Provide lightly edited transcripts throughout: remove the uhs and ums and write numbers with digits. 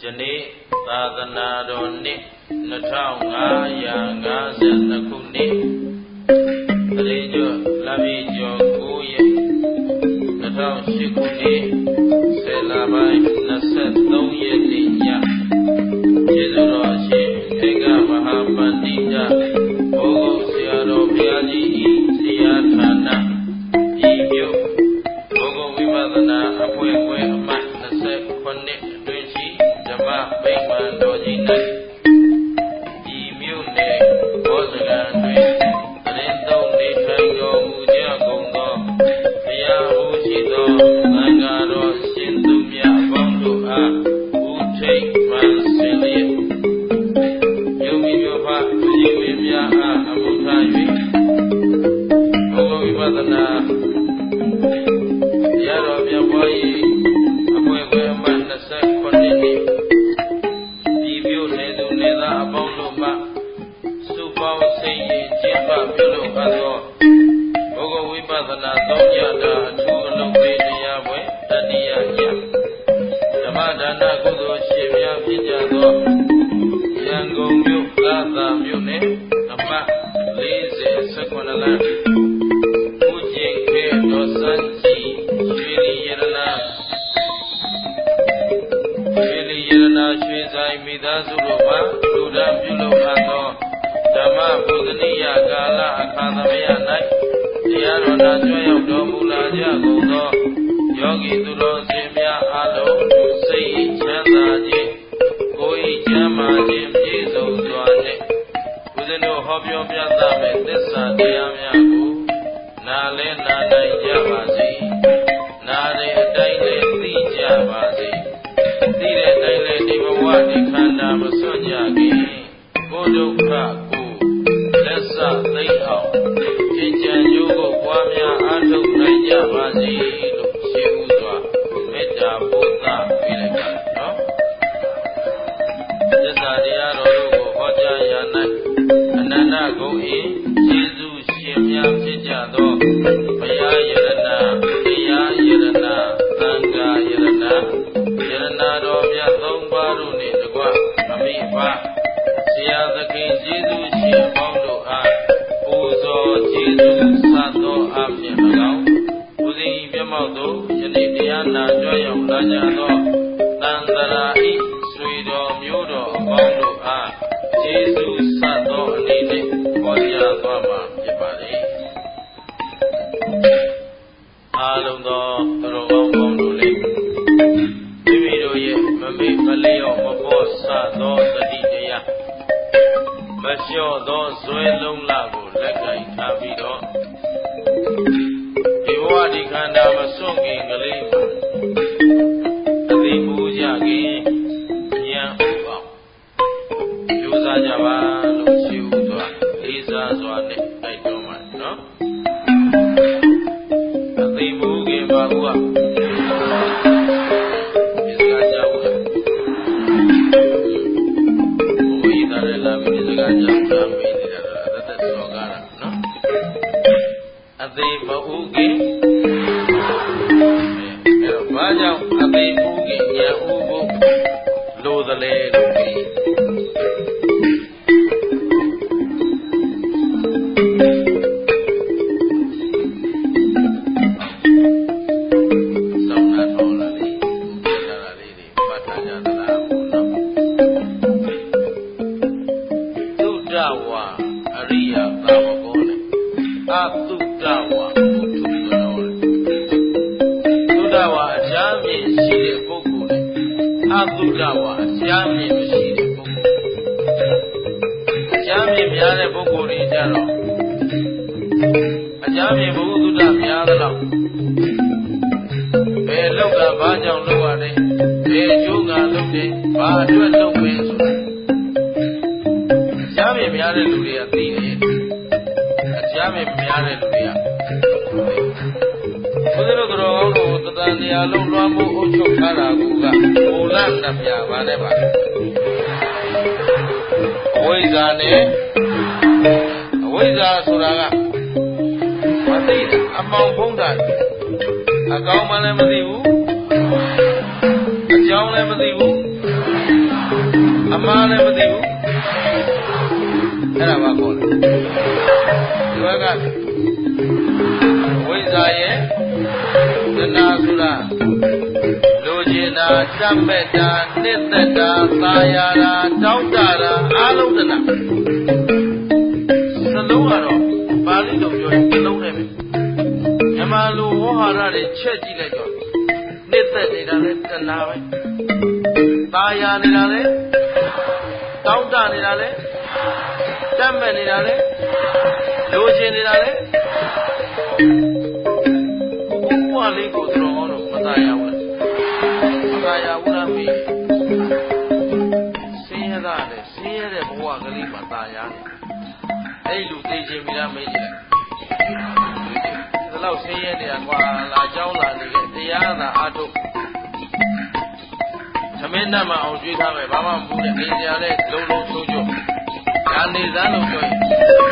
Jani Tadanaroni Natangaya Nakuni Radio Lavijo Guye Natang Shikuni Selabai Naset Doye Dinya Jesuroshi Ega Mahamadija Ogo Siaro Biaji Siatana Ibyo Ogo Vivadana Apwe Amat Naset Kone Dwinchi Jama Bingman Doji Nai Imune Bozagan Dwin Arindo Nitango Muja Gongo Via Uchido Nangaro Sindumya Bondo A Uche Mansilia Yomi Yopa Yimya A Amutawi Ogo Vivadana Yaro Biaboy Apwe Amat Naset Kone Ibyo Nedu Neda Abondo Ma Supao Seye Jimba Bilo Ado Ogo Vivadana Donyada Atugalo Vediyabwe Dadiya Ya Dhamadana Kudo Shimya Pijado Yango Myu Lada Myune Amma Leze Sekwanala Ujin Ke Dosanji Shvili Yerana Shvizai Midazuruma Ludam Bilo Ado Dhamma Budaniya Gala Akadamaya Nai Yarona Joya Domula Jagodo Yogi Duro Simya Alo Sei Chandaji Koi Jama Jim Jesu Zwane Budano Hobyo Pyatame Tessa Diyamyaku Nale Nanai Jabasi Nare Daile Ti Jabasi Tire Daile Divawadi Kanda Masonyaki Kodukha Ku Lessa Tayao Jinjan Yogo Kwamya Atuk Naija Basi Lu Shehuzwa Metta Buddha Vileka No Jessa Diyaro Lugo Hoja Yanai Ananda Goi Jesu Shemya Pijado Maya Yerana Diya Yerana Tanga Yerana Yerana Romya Thongbaru Ni Dagwa Amipa Siya Thaki Jesu Shembondo A Uzo Jesu Sato Amya Nagao Uzi Vyamaudo Yani Diyana Joyam Lajado Tandara I Suido Myudo Abondo A Jesu Sato Anine Konya Twama Jepare Alundo Turogong Bondo Le Bimiro Ye Mami Maleo Mapo Sato Tadi Deya Masyo Do Zwe Long Lago Lekai Tabido Iwadi Kanda Masongi Ngalima Adi Buja Gi Nyan Ubao Yuza Java Lu Shiuzwa Liza Zwane Naitoma No Adi Buge Bagua Izga Jaula Ui Darela Izga Jaula Rata Sogara No Adi Buge Vajao Adi Buge Nya Ubu Lodale Lugi Adudawa, Jami Mishiri Jami Miane Boguri Jaro Jami Bududa Miadala Be Loga Bajam Luane Be Junga Lude Badu Lume Jami Miane Luria Tini Jami Miane Luria Kudero Grono Tania Lumu Ucho Karaguga Ulan Namya Vaneva Oizane Oiza Suraga Mati Among Pondan Akau Malamadiu Ajau Lamadiu မှားလည်းမသိဘူးအဲ့ဒါဘာခေါ်လဲဒီဘက်ကဝိဇ္ဇာရဲ့တဏှာဆိုတာလိုချင်တာတတ်မဲ့တာနှစ်သက်တာသာယာတာတောင်းတတာအားလုံးတဏှာစလုံးကတော့ပါဠိလိုပြောရင်စလုံးနဲ့ပဲမြန်မာလိုဝေါဟာရတွေချက်ကြည့်လိုက်တော့နှစ်သက်နေတာလဲတဏှာပဲသာယာနေတာလဲတောင်းတနေတာလဲတတ်မဲ့နေတာလဲလိုချင်နေတာလဲဘဝလေးကိုတော်ကောင်းတော့မသာယာဘူးမသာယာဘူးလားမေးဆင်းရဲတာလေဆင်းရဲတဲ့ဘဝကလေးမှာသာယာနေအဲ့လူသိချင်းမိလားမေးကြည့်လိုက်ဒီလောက်ဆင်းရဲနေတာကွာလာเจ้าလာနေတဲ့တရားသာအားထုတ်သမင်းနဲ့မအောင်ကြွေးထားမယ်ဘာမှမဘူးနဲ့နေကြလဲလုံးလုံးချိုးချိုးဒါနေစမ်းလို့ပြောရင်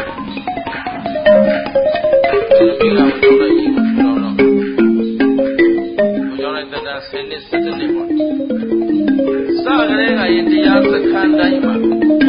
ဒီလိုပြောလိုက်ရင်တော့ဘုရားနဲ့တတဆင်းနေစတဲ့နေပေါ့စကလေးကရင်တရားစခန်းတိုင်းမှာ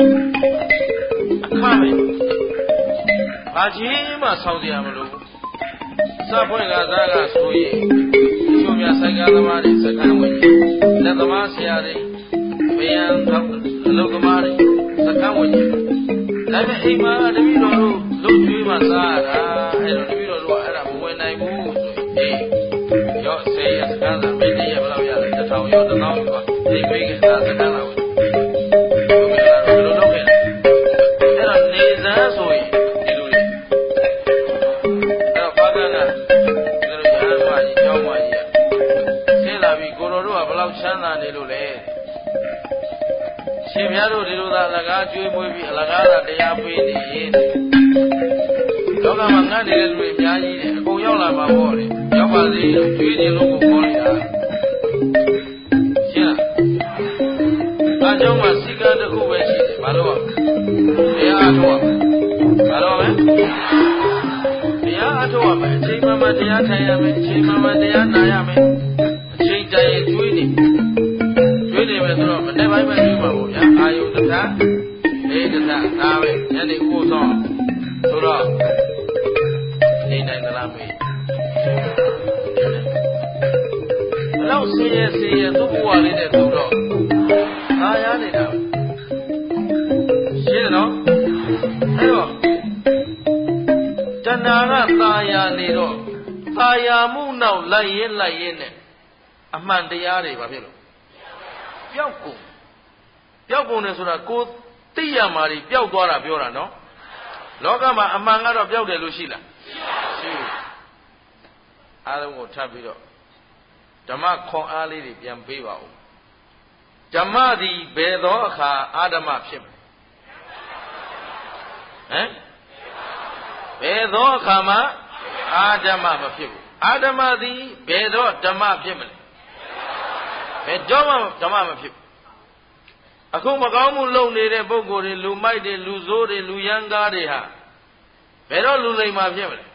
အခမဲ့ဘာကြီးမှဆောင်းစရာမလိုစဖွဲ့ကစားကဆိုရင်ချိုးမြဆိုင်ကားသမားတွေစခန်းဝင်လက်သမားဆရာတွေဘယံအလုပ်သမားတွေစခန်းဝင်ဒါပေမဲ့အိမ်မှာတပည့်တော်တို့လုံကျွေးမှစားရတာအဲ့တော့တပည့်တော်တို့ကအဲ့ဒါမဝင်နိုင်ဘူးဆိုရင်ရော့10ရက်စကားသာမိနစ်ရက်ဘယ်လောက်ရလဲ1000ရော1000ယူပါဒီမိကစကားလာဝင်ဘယ်လိုလုပ်ခဲ့လဲအဲ့တော့နေစမ်းဆိုရင်ဒီလိုလေအဲ့တော့ဘာကနာဒီလိုရဟန်းမကြီးကျောင်းမကြီးကဆင်းလာပြီးကိုတော်တို့ကဘယ်လောက်ချမ်းသာနေလို့လဲရှင်ဘုရားတို့ဒီလိုသာအလကားကျွေးမွေးပြီးအလကားသာတရားပေးနေရင်လောကမှာငတ်နေတဲ့လူတွေအများကြီးတယ်အကုန်ရောက်လာမှာပေါ့လေရောက်ပါစေလို့ကျွေးခြင်းလို့ကိုခေါ်နေတာရှင်းလားအကြောင်းမှာစီကံတစ်ခုပဲရှိတယ်ဘာလို့တရားအထုတ်ရမယ်ဘာလို့လဲတရားအထုတ်ရမယ်အချိန်မှတရားထိုင်ရမယ်အချိန်မှတရားနာရမယ်အချိန်တန်ရင်ကျွေးနေမယ်ဆိုတော့မနေ့ပိုင်းပဲကျွေးမှာပေါ့ဗျာအာယုတ္တအေတ္တဒါပဲညနေဥပုသ်ဆောင်ဆိုတော့နေနိုင်သလားမေးဘလောက်ဆင်းရဲသူ့ဘဝလေးနဲ့သူတော့အာရနေတာရှင်းတယ်နော်အဲ့တော့တဏှာကသာယာနေတော့သာယာမှုနောက်လိုက်ရင်နဲ့အမှန်တရားတွေဘာဖြစ်လို့ပျောက်ကုန်တယ်ဆိုတာကိုသိရမှာတွေပျောက်သွားတာပြောတာနော်လောကမှာအမှန်ကတော့ပျောက်တယ်လို့ရှိလားရှိအားလုံးကိုထပ်ပြီးတော့ဓမ္မခွန်အားလေးတွေပြန်ပေးပါဦးဓမ္မသည်ဘယ်သောအခါအာဓမ္မဖြစ်မလဲဟမ်ဘယ်သောအခါမှာအာဓမ္မမဖြစ်ဘူးအာဓမ္မသည်ဘယ်တော့ဓမ္မဖြစ်မလဲဘယ်တော့မှဓမ္မမဖြစ်ဘူးအခုမကောင်းမှုလုပ်နေတဲ့ပုဂ္ဂိုလ်တွေလူမိုက်တွေလူဆိုးတွေလူရမ်းကားတွေဟာဘယ်တော့လူလိမ္မာဖြစ်မလဲ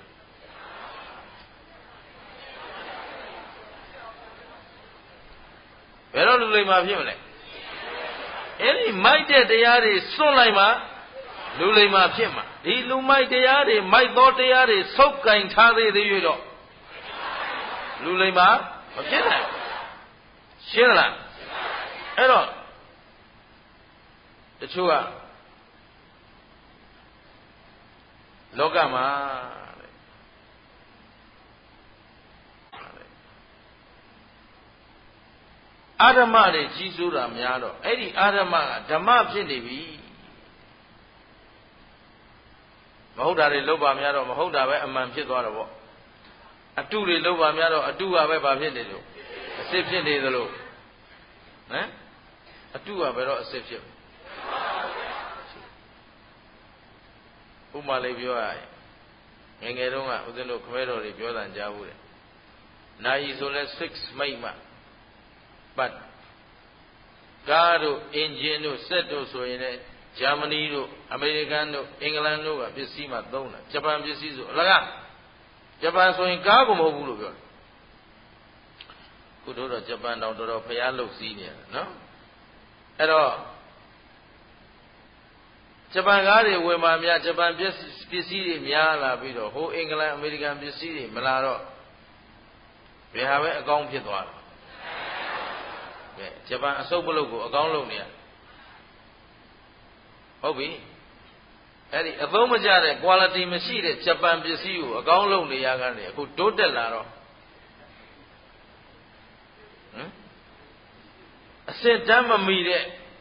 ဘယ်တော့လူလိမ္မာဖြစ်မလဲအဲ့ဒီမိုက်တဲ့တရားတွေစွန့်လိုက်မှလူလိမ္မာဖြစ်မှာဒီလူမိုက်တရားတွေမိုက်သောတရားတွေဆုပ်ကင်ထားသေး၍တော့လူလိမ္မာမဖြစ်နိုင်ရှင်းလားအဲ့တော့တချို့ကလောကမှာအာဓမ္မတွေကြီးစိုးတာများတော့အဲ့ဒီအာဓမ္မကဓမ္မဖြစ်နေပြီမဟုတ်တာတွေလုပ်ပါများတော့မဟုတ်တာပဲအမှန်ဖြစ်သွားတော့ဗောအတုတွေလုပ်ပါများတော့အတုကပဲဘာဖြစ်နေလို့အစစ်ဖြစ်နေသလိုဟမ်အတုကဘယ်တော့အစစ်ဖြစ်ဥပမာလေးပြောရရင်ငယ်တုန်းကဦးဇင်းတို့ခမဲတော်တွေပြောတာကြားဘူးတဲ့နိုင်ဆိုလဲ6မိတ်မှပတ်ကားတို့အင်ဂျင်တို့စက်တို့ဆိုရင်လည်းဂျာမနီတို့အမေရိကန်တို့အင်္ဂလန်တို့ကပစ္စည်းမှသုံးတာဂျပန်ပစ္စည်းဆိုအလကားဂျပန်ဆိုရင်ကားကိုမဟုတ်ဘူးလို့ပြောတယ်ခုတို့တော့ဂျပန်တောင်တော်တော်ဖျားလုတ်စည်းနေရတယ်နော်အဲ့တော့ဂျပန်ကားတွေဝင်มาများဂျပန်ပစ္စည်းတွေများလာပြီးတော့ဟိုအင်္ဂလန်အမေရိကန်ပစ္စည်းတွေမလာတော့ဘယ်ဟာပဲအကောင်းဖြစ်သွားတယ်ကဲဂျပန်အစုပ်ပလုတ်ကိုအကောင်းလုပ်နေရဟုတ်ပြီအဲ့ဒီအသုံးမကျတဲ့ quality မရှိတဲ့ဂျပန်ပစ္စည်းကိုအကောင်းလုပ်နေရကနေအခုတိုးတက်လာတော့အစစ်တမ်းမမီတဲ့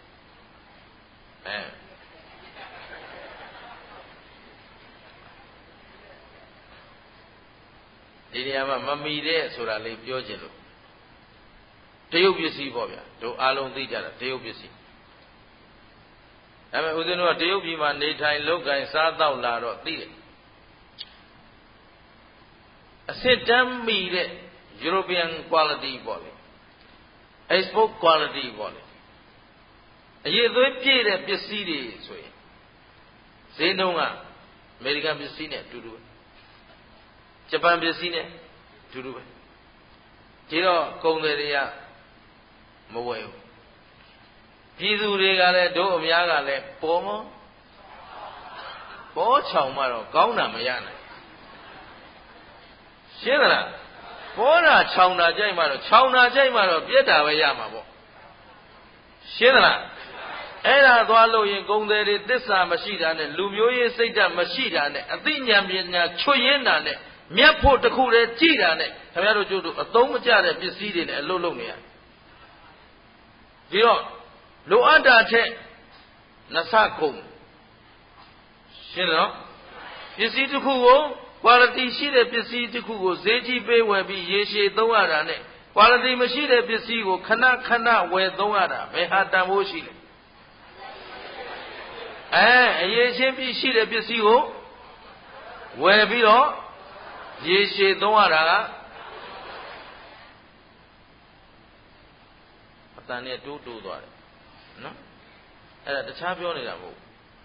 ဒီနေရာမှာမမီတဲ့ဆိုတာလေးပြောချင်လို့တရုတ်ပစ္စည်းပေါ့ဗျာတို့အားလုံးသိကြတာတရုတ်ပစ္စည်းဒါပေမဲ့ဦးဇင်းတို့ကတရုတ်ပြည်မှာနေထိုင်လုပ်ကိုင်စားသောက်လာတော့သိတယ်အစစ်တမ်းမီတဲ့ European quality ပေါ့လေ export quality ပေါ့လေအရေးသွေးပြည့်တဲ့ပစ္စည်းတွေဆိုရင်ဈေးနှုန်းကအမေရိကန်ပစ္စည်းနဲ့အတူတူပဲဂျပန်ပစ္စည်းနဲ့အတူတူပဲဒီတော့ကုန်တယ်တွေကမဝယ်ဘူးပြည်သူတွေကလည်းတို့အများကလည်းပေါ်ချောင်မှတော့ကောင်းတာမရနိုင်ရှင်းသလားပေါ်တာချောင်တာကြိုက်မှတော့ချောင်တာကြိုက်မှတော့ပြက်တာပဲရမှာပေါ့ရှင်းသလားအဲ့ဒါသွားလို့ရင်ကုန်တယ်တွေသစ္စာမရှိတာနဲ့လူမျိုးရေးစိတ်ဓာတ်မရှိတာနဲ့အသိဉာဏ်ပညာချွတ်ရင်းတာနဲ့မြတ်ဖို့တခုတည်းကြည်တာနဲ့ခင်ဗျားတို့ကျတို့အသုံးမကျတဲ့ပစ္စည်းတွေနဲ့အလုပ်လုပ်နေရဒီတော့လိုအပ်တာထက်နှစ်ဆကုန်ရှင်းတော့ပစ္စည်းတစ်ခုကို quality ရှိတဲ့ပစ္စည်းတစ်ခုကိုဈေးကြီးပေးဝယ်ပြီးရေရှည်သုံးရတာနဲ့ quality မရှိတဲ့ပစ္စည်းကိုခဏခဏဝယ်သုံးရတာဘယ်ဟာတန်ဖိုးရှိလဲအရေးချင်းပြီးရှိတဲ့ပစ္စည်းကိုဝယ်ပြီးတော့ရေရှည်သုံးရတာကအတန်နဲ့တိုးသွားတယ်နော်အဲ့ဒါတခြားပြောနေတာမဟုတ်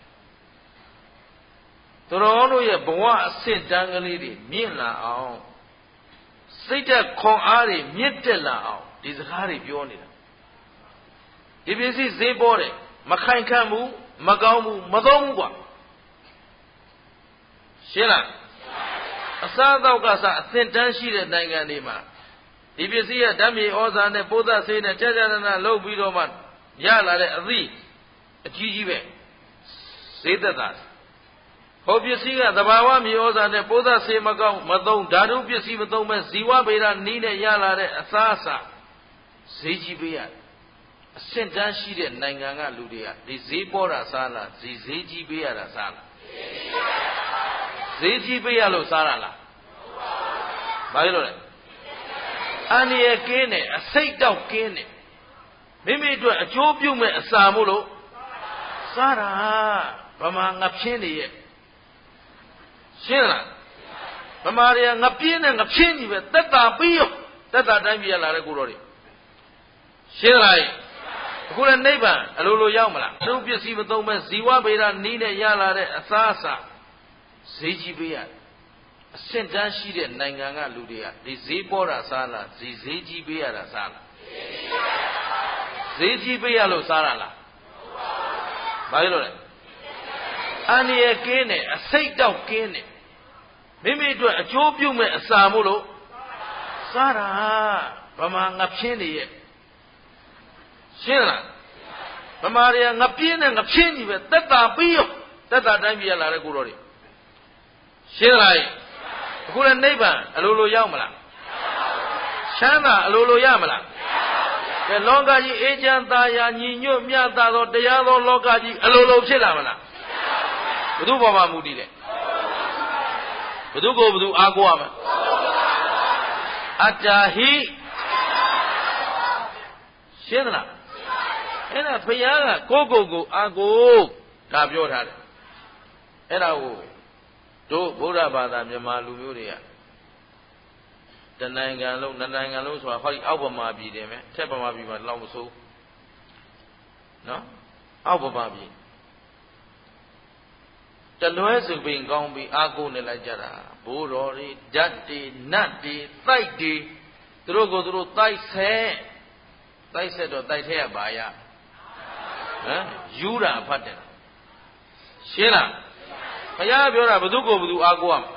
သူတော်တို့ရဲ့ဘဝအဆင့်တန်းကလေးတွေမြင့်လာအောင်စိတ်ဓာတ်ခွန်အားတွေမြင့်တက်လာအောင်ဒီစကားတွေပြောနေတာဒီပစ္စည်းဈေးပေါ်တယ်မခိုင်ခန့်ဘူးမကောင်းဘူးမသုံးဘူးကွာရှင်းလားအစားအသောက်ကစအသင်တန်းရှိတဲ့နိုင်ငံတွေမှာဒီပစ္စည်းကဓာတ်မြေဩဇာနဲ့ပိုးသတ်ဆေးနဲ့ကြာကြာနာလုပ်ပြီးတော့မှရလာတဲ့အသည့်အကြီးကြီးပဲဈေးသက်သာဟောပစ္စည်းကသဘာဝမြေဩဇာနဲ့ပိုးသတ်ဆေးမကောင်းမသုံးဓာတုပစ္စည်းမသုံးမဲ့ဇီဝဗေဒနီးနဲ့ရလာတဲ့အစားအစာဈေးကြီးပေးရတယ်အဆင့်တန်းရှိတဲ့နိုင်ငံကလူတွေကဒီဈေးပေါ်တာစားလားဈေးကြီးပေးရတာစားလားဈေးကြီးပေးရလို့စားရလားဘာလို့လဲအန္တရာယ်ကင်းတယ်အစိတ်တောက်ကင်းတယ်မိမိအတွက်အကျိုးပြုမဲ့အစာမို့လို့စားတာဗမာငါဖြင်းနေရဲ့ရှင်းလားဗမာတွေကငါပြင်းနဲ့ငါဖြင်းကြီးပဲတက်တာပြီးရောတက်တာတိုင်းပြရလာတဲ့ကိုတော်တွေရှင်းလားအခုလည်းနိဗ္ဗာန်အလိုလိုရောက်မလားသူပစ္စည်းမသုံးမဲ့ဇီဝဗေဒနီးနဲ့ရလာတဲ့အစားအစာဈေးကြီးပေးရတယ်အဆင့်တန်းရှိတဲ့နိုင်ငံကလူတွေကဒီဈေးပေါ်တာစားလားဈေးကြီးပေးရတာစားလားဈေးကြီးပေးရလို့စားရလားဘာလို့လဲအန္တရာယ်ကင်းတယ်အစိတ်တောက်ကင်းတယ်မိမိအတွက်အကျိုးပြုမဲ့အစာမို့လို့စားတာဗမာငါဖြင်းနေရဲ့ရှင်းလားဗမာတွေကငါပြင်းနဲ့ငါဖြင်းကြီးပဲတက်တာပြီးရောတက်တာတိုင်းပြရလာတဲ့ကိုတော်တွေရှင်းလားအခုလည်းနိဗ္ဗာန်အလိုလိုရောက်မလားချမ်းသာအလိုလိုရမလားကဲလောကကြီးအေးချမ်းသာယာညီညွတ်မြတ်သာသောတရားသောလောကကြီးအလိုလိုဖြစ်လာမလားဘု து ဘောမှာမူတည်တယ်ဘု து ကိုဘု து အားကိုးရမယ်အတ္တာဟိရှင်းသလားအဲ့ဒါဘုရားကကိုအားကိုးဒါပြောထားတယ်အဲ့ဒါကိုတို့ဗုဒ္ဓဘာသာမြန်မာလူမျိုးတွေကတနိုင်ငံလုံးနှစ်နိုင်ငံလုံးဆိုတာဟောဒီအောက်ဗမာပြည်တယ်မယ်ထက်ဗမာပြည်မှာလောက်မဆိုးနော်အောက်ဗမာပြည်တလွဲစုပင်ကောင်းပြီးအားကိုးနေလိုက်ကြတာဘိုးတော်တွေဓာတ်တွေနတ်တွေတိုက်တွေသူတို့ကိုသူတို့တိုက်ဆက်တော့တိုက်ထဲကပါရဟမ်ယူတာဖတ်တယ်ရှင်းလားဘုရားပြောတာဘယ်သူကိုဘယ်သူအားကိုးရမလဲ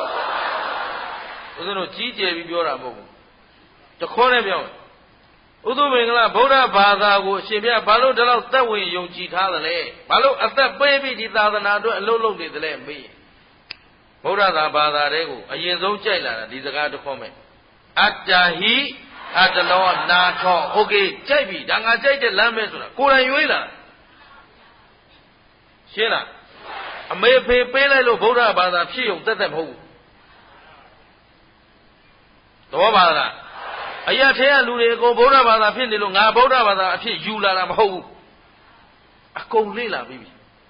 ဦးဇင်းတို့ကြီးကျယ်ပြီးပြောတာမဟုတ်ဘူးတခေါနဲ့ပြောဥသုမင်္ဂလာဗုဒ္ဓဘာသာကိုအရှင်ဘုရားဘာလို့ဒီလောက်သက်ဝင်ယုံကြည်ထားသလဲဘာလို့အသက်ပေးပြီးဒီသာသနာအတွက်အလုပ်လုပ်နေသလဲမေးဗုဒ္ဓဘာသာတွေကိုအရင်ဆုံးကြိုက်လာတာဒီစကားတစ်ခေါမဲ့အတ္တဟိအတ္တလောနာထောโอเคကြိုက်ပြီဒါငါကြိုက်တဲ့လမ်းပဲဆိုတာကိုယ်တိုင်ရွေးလာရှင်းလားအမေဖေပေးလိုက်လို့ဗုဒ္ဓဘာသာဖြစ်ုံတက်မဟုတ်ဘူးသဘောပါလားအရာထဲကလူတွေအကုန်ဗုဒ္ဓဘာသာဖြစ်နေလို့ငါဗုဒ္ဓဘာသာအဖြစ်ယူလာတာမဟုတ်ဘူးအကုန်လေ့လာပြီးပြီ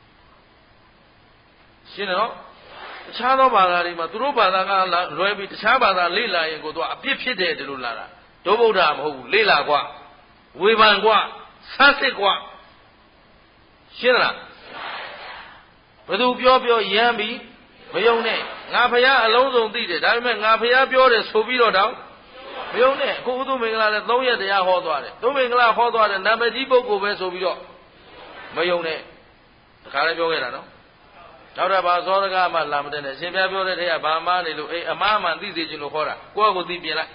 ရှင်းနော်တခြားသောဘာသာတွေမှာသူတို့ဘာသာကလွဲပြီးတခြားဘာသာလေ့လာရင်ကိုသူကအပြစ်ဖြစ်တယ်လို့လာတာဒုဗုဒ္ဓမဟုတ်ဘူးလေ့လာကွာဝေဖန်ကွာဆန်းစစ်ကွာရှင်းလားဘယ်သူပြောရမ်းပြီးမယုံနဲ့ငါဖရာအလုံးစုံသိတယ်ဒါပေမဲ့ငါဖရာပြောတယ်ဆိုပြီးတော့မယုံနဲ့အခုဥသုမင်္ဂလာလည်း3ရက်တရားဟောသွားတယ်သုမင်္ဂလာဟောသွားတယ်နာမည်ကြီးပုဂ္ဂိုလ်ပဲဆိုပြီးတော့မယုံနဲ့တခါလည်းပြောခဲ့တာနော်နောက်တော့ဘာသောရကမှလာမတဲ့နဲ့ရှင်ပြပြောတဲ့တည်းကဘာမှနေလို့အမှားမှန်သိစေချင်လို့ခေါ်တာကိုယ့်ကိုယ်သိပြင်လိုက်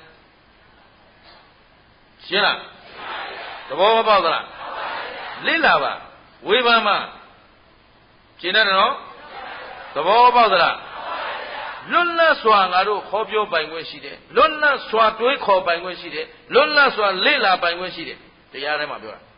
ရှင်းလားသဘောပေါက်သလားလိလာပါဝေဖန်မှရှင်းတယ်နော်သဘောပေါက်သလားလွတ်လပ်စွာငါတို့ခေါ်ပြောပိုင်ခွင့်ရှိတယ်လွတ်လပ်စွာတွေးခေါ်ပိုင်ခွင့်ရှိတယ်လွတ်လပ်စွာလေ့လာပိုင်ခွင့်ရှိတယ်တရားထဲမှာပြောတာ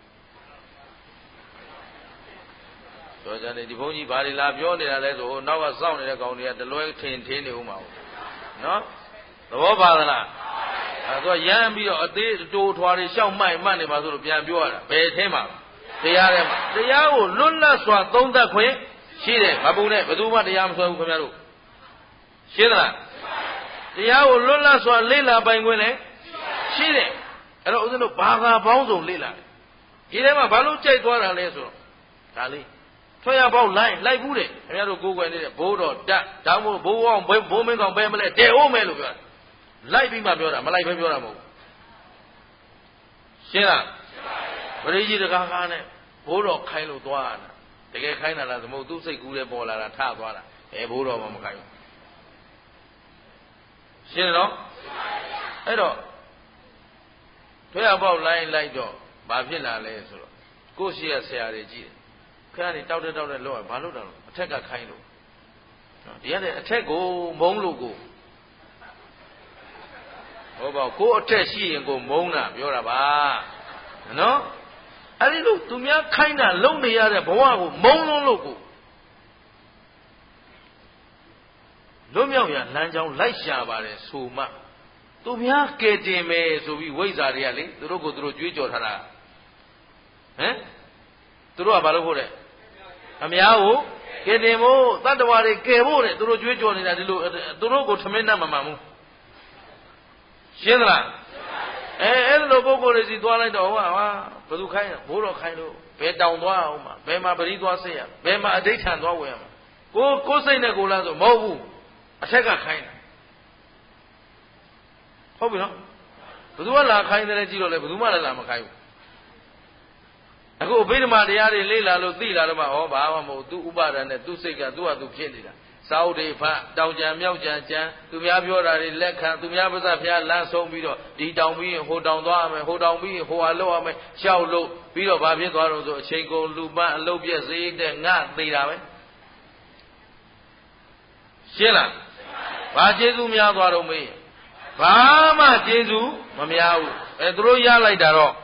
ဆိုကြတယ်ဒီဘုန်းကြီးဘာတွေလာပြောနေတာလဲဆိုနောက်ကစောင့်နေတဲ့ကောင်တွေကတလွဲထင်နေဦးမှာဟုတ်နော်သဘောပါသလားအဲဆိုရမ်းပြီးတော့အသေးတိုးထွားတွေရှောက်မှိုက်မှတ်နေပါဆိုလို့ပြန်ပြောရတာဘယ်ထဲမှာတရားထဲမှာတရားကိုလွတ်လပ်စွာသုံးသပ်ခွင့်ရှိတယ်မပူနဲ့ဘယ်သူမှတရားမဆွဲဘူးခင်ဗျားတို့ရှင်းသလားတရားကိုလွတ်လပ်စွာလေ့လာပိုင်ခွင့်လည်းရှိတယ်အဲ့တော့ဦးဇင်းတို့ဘာသာပေါင်းစုံလေ့လာတယ်ဒီထဲမှာဘာလို့ကြိုက်သွားတာလဲဆိုတော့ဒါလေးထွက်ရပေါက်လိုက်ဘူးတဲ့ခင်ဗျားတို့ကိုယ်ွယ်နေတဲ့ဘိုးတော်တက်ဒါမှမဟုတ်ဘိုးအောင်ဘိုးမင်းကောင်ပဲမလဲတဲအိုးမယ်လို့ပြောတာလိုက်ပြီးမှပြောတာမလိုက်ပဲပြောတာမဟုတ်ဘူးရှင်းလားပရိကြီးတကားကားနဲ့ဘိုးတော်ခိုင်းလို့သွားတာတကယ်ခိုင်းတာလားသမုတ်သူ့စိတ်ကူးတဲ့ပေါ်လာတာထသွားတာဘိုးတော်မှမခိုင်းဘူးရှင်းနော်အဲ့တော့ထွက်ရပေါက်လိုက်တော့ဘာဖြစ်လာလဲဆိုတော့ကိုယ့်ရှိရဆရာတွေကြည့်တယ်ခဏနေတောက်တဲ့လောက်ဘာလို့တောက်လို့အထက်ကခိုင်းလို့ဒီကနေ့အထက်ကိုမုံလို့ကိုဟောပေါ့ကိုအထက်ရှိရင်ကိုမုံတာပြောတာပါနော်အဲ့ဒီလိုသူများခိုင်းတာလုံနေရတဲ့ဘဝကိုမုံလုံးလို့ကိုလွတ်မြောက်ရလမ်းကြောင်းလိုက်ရှာပါတယ်ဆိုမှသူများကဲတင်မယ်ဆိုပြီးဝိဇ္ဇာတွေကလေသူတို့ကိုသူတို့ကြွေးကြော်ထားတာဟမ်သူတို့ကဘာလို့ဖို့တဲ့အများကိုကဲတင်ဖို့တတ္တဝါတွေကဲဖို့တဲ့သူတို့ကြွေးကြော်နေတာဒီလိုသူတို့ကိုထမင်းနဲ့မမှန်ဘူးရှင်းသလားအဲ့လိုပုဂ္ဂိုလ်တွေစီသွားလိုက်တော့ဟာဘယ်သူခိုင်းဘိုးတော်ခိုင်းလို့ဘယ်တောင်သွားအောင်မှာဘယ်မှာပရိသွားဆက်ရဘယ်မှာအဋိဋ္ဌံသွားဝင်ရမှာကိုစိတ်နဲ့ကိုလားဆိုမဟုတ်ဘူးအထက်ကခိုင်းတယ်ဟုတ်ပြီနော်ဘယ်သူကလာခိုင်းတယ်ကြည့်တော့လေဘယ်သူမှလည်းလာမခိုင်းဘူးအခုအဘိဓမ္မာတရားတွေလေ့လာလို့သိလာတော့မှဘာမှမဟုတ်သူဥပါဒဏ်နဲ့သူစိတ်ကသူ့ဟာသူဖြစ်နေတာစာအုပ်တွေဖတ်တောင်ကြံမြောက်ကြံကြံသူများပြောတာတွေလက်ခံသူများပါးစပ်ဖျားလမ်းဆုံးပြီးတော့ဒီတောင်ပြီးရင်ဟိုတောင်သွားရမယ်ဟိုတောင်ပြီးရင်ဟိုဟာလောက်ရမယ်ရှောက်လို့ပြီးတော့ဘာဖြစ်သွားတော့ဆိုအချိန်ကုန်လူပန်းအလုပ်ပြည့်စည်တဲ့ငါသေးတာပဲရှင်းလားဘာကျေးဇူးများသွားတော့မေးဘာမှကျေးဇူးမများဘူးသူတို့ရလိုက်တာတော့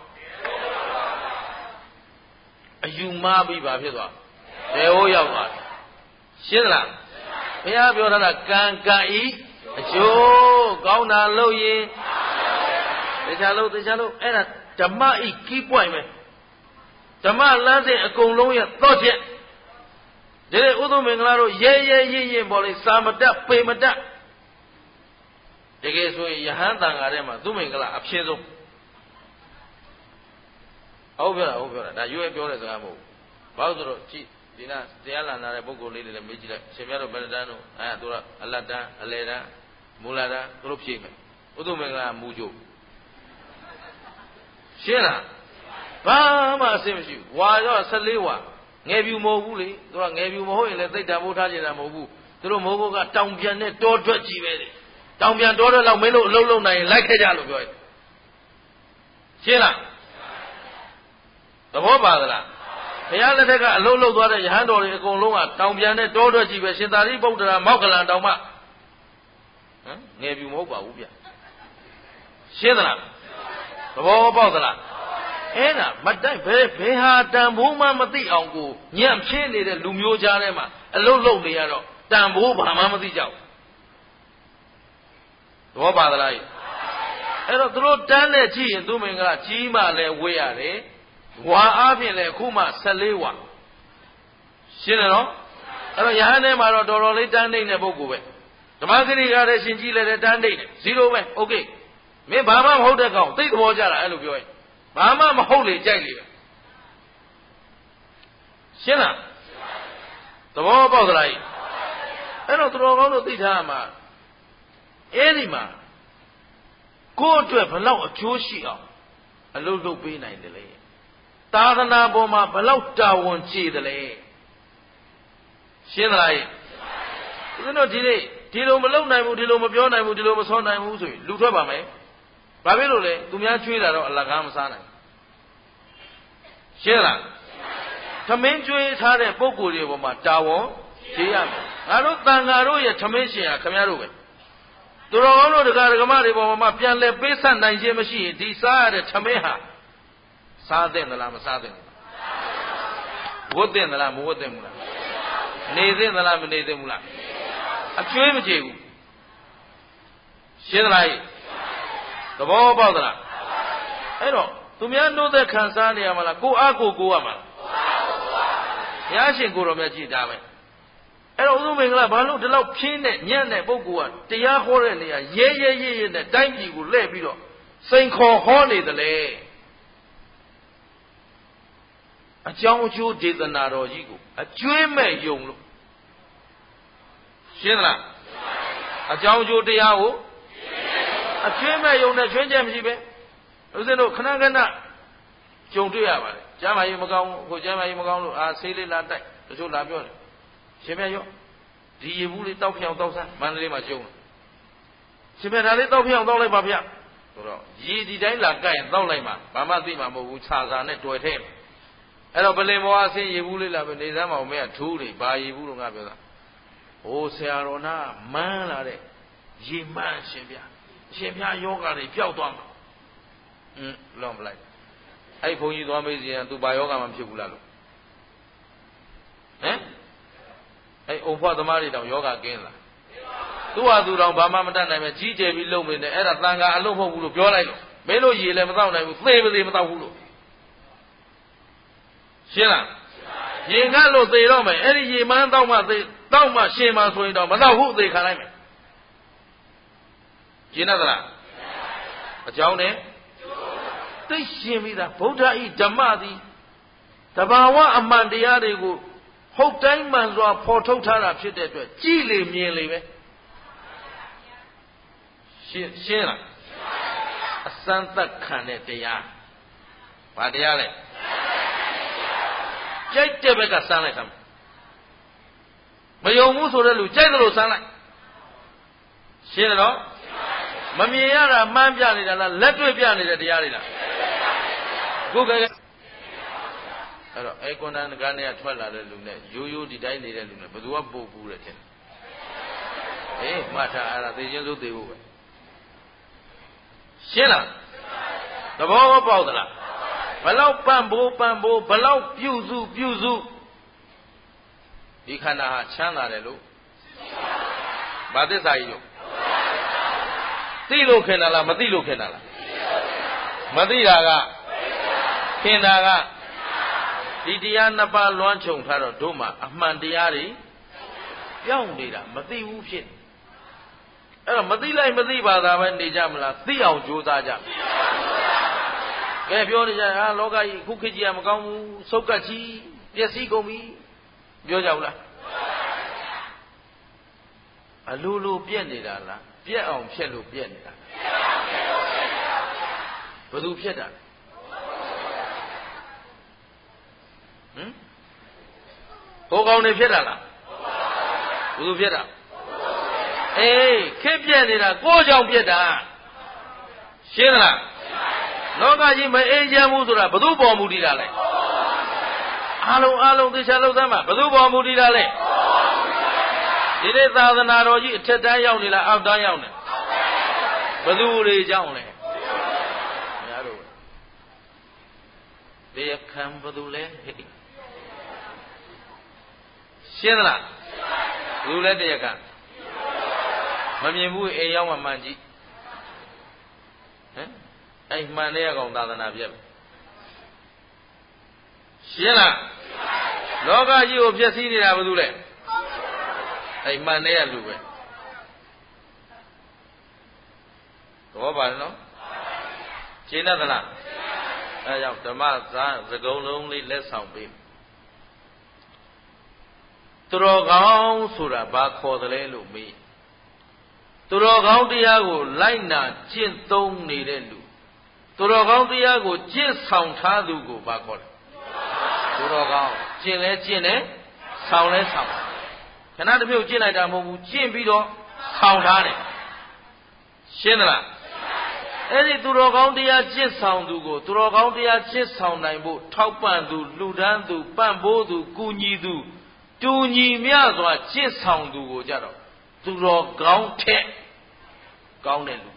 အယူမှားပြီးပါဖြစ်သွားတယ်ဟိုရောက်သွားတယ်ရှင်းလားဘုရားပြောတာကံကံဤအကျိုးကောင်းတာလုပ်ရင်တရားလို့အဲ့ဒါဓမ္မဤ key point ပဲဓမ္မလမ်းစဉ်အကုန်လုံးရဲ့တော့ချက်ဒီဥဒ္ဓမင်္ဂလာတို့ရဲပေါ်လေစာမတက်ပေမတက်တကယ်ဆိုရင်ယဟန်တန်ဃာထဲမှာသူမင်္ဂလာအဖြစ်ဆုံးဟုတ်ပြောတာဒါရွေးပြောတဲ့စကားမဟုတ်ဘူးဘာလို့ဆိုတော့ကြည့်ဒီနာတရားလန်လာတဲ့ပုဂ္ဂိုလ်လေးတွေလည်းမေးကြည့်လိုက်ရှင်မြတ်တို့ဗရဒန်းတို့သူကအလတ်တန်းအလေတန်းမူလာတန်းသူတို့ဖြည့်မယ်ဥဒ္ဓမင်္ဂလာမူကျိုးရှင်းလားဘာမှအဆင်မရှိဘူးဝါရော14ဝါငယ်ပြူမဟုတ်ဘူးလေသူကငယ်ပြူမဟုတ်ရင်လည်းသိတံမိုးထားကြတာမဟုတ်ဘူးသူတို့မိုးဘုတ်ကတောင်ပြန်နဲ့တောထွက်ကြီးပဲလေတောင်ပြန်တောထွက်လောက်မင်းတို့အလုံးလုံးနိုင်ရင်လိုက်ခဲ့ကြလို့ပြောရင်ရှင်းလားသဘောပါသလားဘုရားလက်ထက်ကအလုံးလုံးသွားတဲ့ယဟန်တော်တွေအကုန်လုံးကတောင်ပြန်နဲ့တောထွက်ကြီးပဲရှင်သာရိပုတ္တရာမောက္ကလန်တောင်မှငယ်ပြူမဟုတ်ပါဘူးဗျရှင်းသလားသဘောပေါက်သလားအဲ့ဒါမတိုက်ဘယ်ဟာတန်ဖိုးမှမသိအောင်ကိုညံ့ဖြစ်နေတဲ့လူမျိုးကြားထဲမှာအလုံးလုံးနေရတော့တန်ဖိုးဘာမှမသိကြဘူးသဘောပါသလားအဲ့တော့သူတို့တန်းနဲ့ကြည့်ရင်သူမင်္ဂလာကြီးမှလည်းဝေးရတယ်ဝါအားဖြင့်လည်းအခုမှ14ဝါရှင်းတယ်နော်အဲ့တော့ယဟန်ထဲမှာတော့တော်တော်လေးတန်းနေတဲ့ပုဂ္ဂိုလ်ပဲဓမ္မဂရိကလည်းရှင်ကြီးလည်းတန်းနေတယ်0ပဲโอเคမင်းဘာမှမဟုတ်တဲ့ကောင်သိသဘောကြတာအဲ့လိုပြောရင်ဘာမှမဟုတ်လေကြိုက်လေပဲရှင်းလားသဘောပေါက်သလားအဲ့တော့သူတော်ကောင်းတို့သိထားမှာအဲ့ဒီမှာကိုယ့်အတွက်ဘလောက်အကျိုးရှိအောင်အလုပ်လုပ်ပေးနိုင်တယ်လေသာသနာပေါ်မှာဘလောက်တာဝန်ကျေတယ်လေရှင်းသလားဦးဇင်းတို့ဒီနေ့ဒီလိုမလုပ်နိုင်ဘူးဒီလိုမပြောနိုင်ဘူးဒီလိုမဆောနိုင်ဘူးဆိုရင်လူထွက်ပါမယ်ဘာဖြစ်လို့လဲသူများချွေးတာတော့အလကားမစားနိုင်ရှင်းလားသမင်းကျွေးထားတဲ့ပုံကိုယ်တွေပေါ်မှာတာဝန်ကျေးရမယ်ငါတို့တန်ဃာတို့ရဲ့သမင်းရှင်ဟာခင်ဗျားတို့ပဲသူတော်ကောင်းတို့တရားဓမ္မတွေပေါ်မှာပြန်လဲပေးဆက်နိုင်ခြင်းမရှိရင်ဒီစားရတဲ့သမင်းဟာစားတဲ့သလားမစားတဲ့ဘူးဝတ်တဲ့သလားမဝတ်တဲ့ဘူးလားနေတဲ့သလားမနေတဲ့ဘူးလားအကျွေးမကျေဘူးရှင်းသလားသဘောပေါက်သလားအဲ့တော့သူများနှုတ်သက်ခံစားနေရမှာလားကိုအားကိုရမှာလားဘုရားရှင်ကိုတော်မြတ်ကြည်တာပဲအဲ့တော့ဥဒုမင်္ဂလာဘာလို့ဒီလောက်ဖြင်းတဲ့ညံ့တဲ့ပုဂ္ဂိုလ်ကတရားဟောတဲ့နေရာရဲနဲ့တိုင်းပြည်ကိုလှည့်ပြီးတော့စိန်ခေါ်ဟောနေတယ်လေအကြောင်းအကျိုးဒေသနာတော်ကြီးကိုအကျွေးမဲ့ယုံလို့ရှင်းသလားအကြောင်းအကျိုးတရားကိုအကျွေးမဲ့ယုံနဲ့ကျွင်းချက်မရှိပဲဦးဇင်းတို့ခဏကြုံတွေ့ရပါတယ်ကျမ်းမာရေးမကောင်းဘူးကျမ်းမာရေးမကောင်းလို့ဆေးလေးလာတိုက်တချို့လာပြောတယ်ရှင်မြတ်ရောဒီရေဘူးလေးတောက်ဖျောက်တောက်ဆန်းမန္တလေးမှာကျုံတယ်ရှင်မြတ်ဒါလေးတောက်ဖျောက်တောက်လိုက်ပါဗျဆိုတော့ရေဒီတိုင်းလာကြိုက်ရင်တောက်လိုက်မှာဘာမှသိမှာမဟုတ်ဘူးခြာစာနဲ့တွယ်ထဲမှာအဲ့တော့ပလင်ဘွားအဆင်းရေဘူးလေးလာပဲနေစမ်းမအောင်မင်းကထူးနေဘာရေဘူးလို့ငါပြောတာဟိုဆရာတော်နာမန်းလာတဲ့ရေမှန်းရှင်ဗျရှင်ဗျယောဂါတွေပျောက်သွားမှာလွန်ပလိုက်အဲ့ဘုန်းကြီးသွားမေးစီရင်သူဘာယောဂါမှမဖြစ်ဘူးလားလို့အဲ့အုံဖွားသမားတွေတောင်ယောဂါကင်းလားသူ့ဟာသူတောင်ဘာမှမတတ်နိုင်ပဲကြီးကျယ်ပြီးလုံနေတယ်အဲ့ဒါတန်ခါအလုံးမဟုတ်ဘူးလို့ပြောလိုက်လို့မင်းတို့ရေလည်းမတော့နိုင်ဘူးသေပါသေးမတော့ဘူးလို့ရှင်းလားရေငတ်လို့သေတော့မယ်အဲ့ဒီရေမှန်းတော့မှသေတော့မှရှင်မှဆိုရင်တော့မတော့ဘူးသေခံလိုက်မယ်ရှင်းသလားအကြောင်းနဲ့သိရှင်းပြီးသားဗုဒ္ဓဤဓမ္မသည်တဘာဝအမှန်တရားတွေကိုဟုတ်တိုင်းမှန်စွာဖော်ထုတ်ထားတာဖြစ်တဲ့အတွက်ကြည်လေမြင်လေပဲရှင်းလားအစမ်းသက်ခံတဲ့တရားဘာတရားလဲကြိုက်တဲ့ဘက်ကစမ်းလိုက်သမ်းမယုံဘူးဆိုတဲ့လူကြိုက်တယ်လို့စမ်းလိုက်ရှင်းတယ်နော်မမြင်ရတာမှန်းပြနေတာလားလက်တွေ့ပြနေတဲ့တရားတွေလားခုကဲအဲ့တော့အေကွန်တန်ကနေကထွက်လာတဲ့လူနဲ့ရိုးရိုးဒီတိုင်းနေတဲ့လူနဲ့ဘယ်သူကပို့ဘူးတဲ့တဲ့အေးမှတ်ထားအဲ့ဒါသိချင်းစိုးသိဖို့ပဲရှင်းလားသဘောပေါက်သလားဘလောက်ပံ့ပိုးဘလောက်ပြုစုဒီခန္ဓာဟာချမ်းသာတယ်လို့ဘာသစ္စာကြီးလို့သိလို့ခင်တာလားမသိလို့ခင်တာလားမသိတာကခင်တာကဒီတရားနှစ်ပါးလွှမ်းခြုံထားတော့တို့မှာအမှန်တရားတွေပြောင်းနေတာမသိဘူးဖြစ်အဲ့တော့မသိလိုက်မသိပါသာပဲနေကြမလားသိအောင်ကြိုးစားကြကဲပြောနေကြဟာလောကကြီးခုခေတ်ကြီးကမကောင်းဘူးစုပ်ကတ်ကြီးပျက်စီးကုန်ပြီပြောကြဘူးလားအလိုပြက်နေတာလားပြက်အောင်ဖြက်လို့ပြက်နေတာဘယ်သူဖြက်တာကိုကောင်းနေဖြစ်တာလားဘယ်သူဖြစ်တာအေးခက်ပြက်နေတာကိုကြောင့်ဖြစ်တာရှင်းလားလောကကြီးမအေးချမ်းဘူးဆိုတာဘယ်သူပေါ်မူတည်တာလဲအားလုံးသေချာလို့သမ်းပါဘယ်သူပေါ်မူတည်တာလဲဒီနေ့သာသနာတော်ကြီးအထက်တန်းရောက်နေလားအောက်တန်းရောက်နေဘယ်သူတွေကြောင့်လဲများတော့တရားခံဘယ်သူလဲရှင်းလားဘယ်သူလဲတရားခံမမြင်ဘူးအိမ်ရောက်မှမှန်ကြည့်ဟမ်အဲ့မှန်တဲ့ကောင်သာသနာပြည့်ရှင်းလားလောကကြီးကိုဖျက်ဆီးနေတာဘာလို့လဲအဲ့မှန်တဲ့လူပဲတော့ပါနော်ရှင်းတတ်သလားအဲကြောင့်ဓမ္မစာစကုံလုံးလေးလက်ဆောင်ပေးသူတော်ကောင်းဆိုတာဘာခေါ်တယ်လဲလို့မေးသူတော်ကောင်းတရားကိုလိုက်နာကျင့်သုံးနေတဲ့လူသူတော်ကောင်းတရားကိုကျင့်ဆောင်ထားသူကိုဘာခေါ်လဲသူတော်ကောင်းကျင့်လဲကျင့်တယ်ဆောင်လဲဆောင်ခဏတစ်ပြုတ်ကျင့်လိုက်တာမဟုတ်ဘူးကျင့်ပြီးတော့ဆောင်ထားတယ်ရှင်းသလားအဲ့ဒီသူတော်ကောင်းတရားကျင့်ဆောင်သူကိုသူတော်ကောင်းတရားကျင့်ဆောင်နိုင်ဖို့ထောက်ပံ့သူလှူဒန်းသူပံ့ပိုးသူကူညီသူတူညီမျှစွာကျင့်ဆောင်သူကိုကြတော့သူတော်ကောင်းထက်ကောင်းတဲ့လူ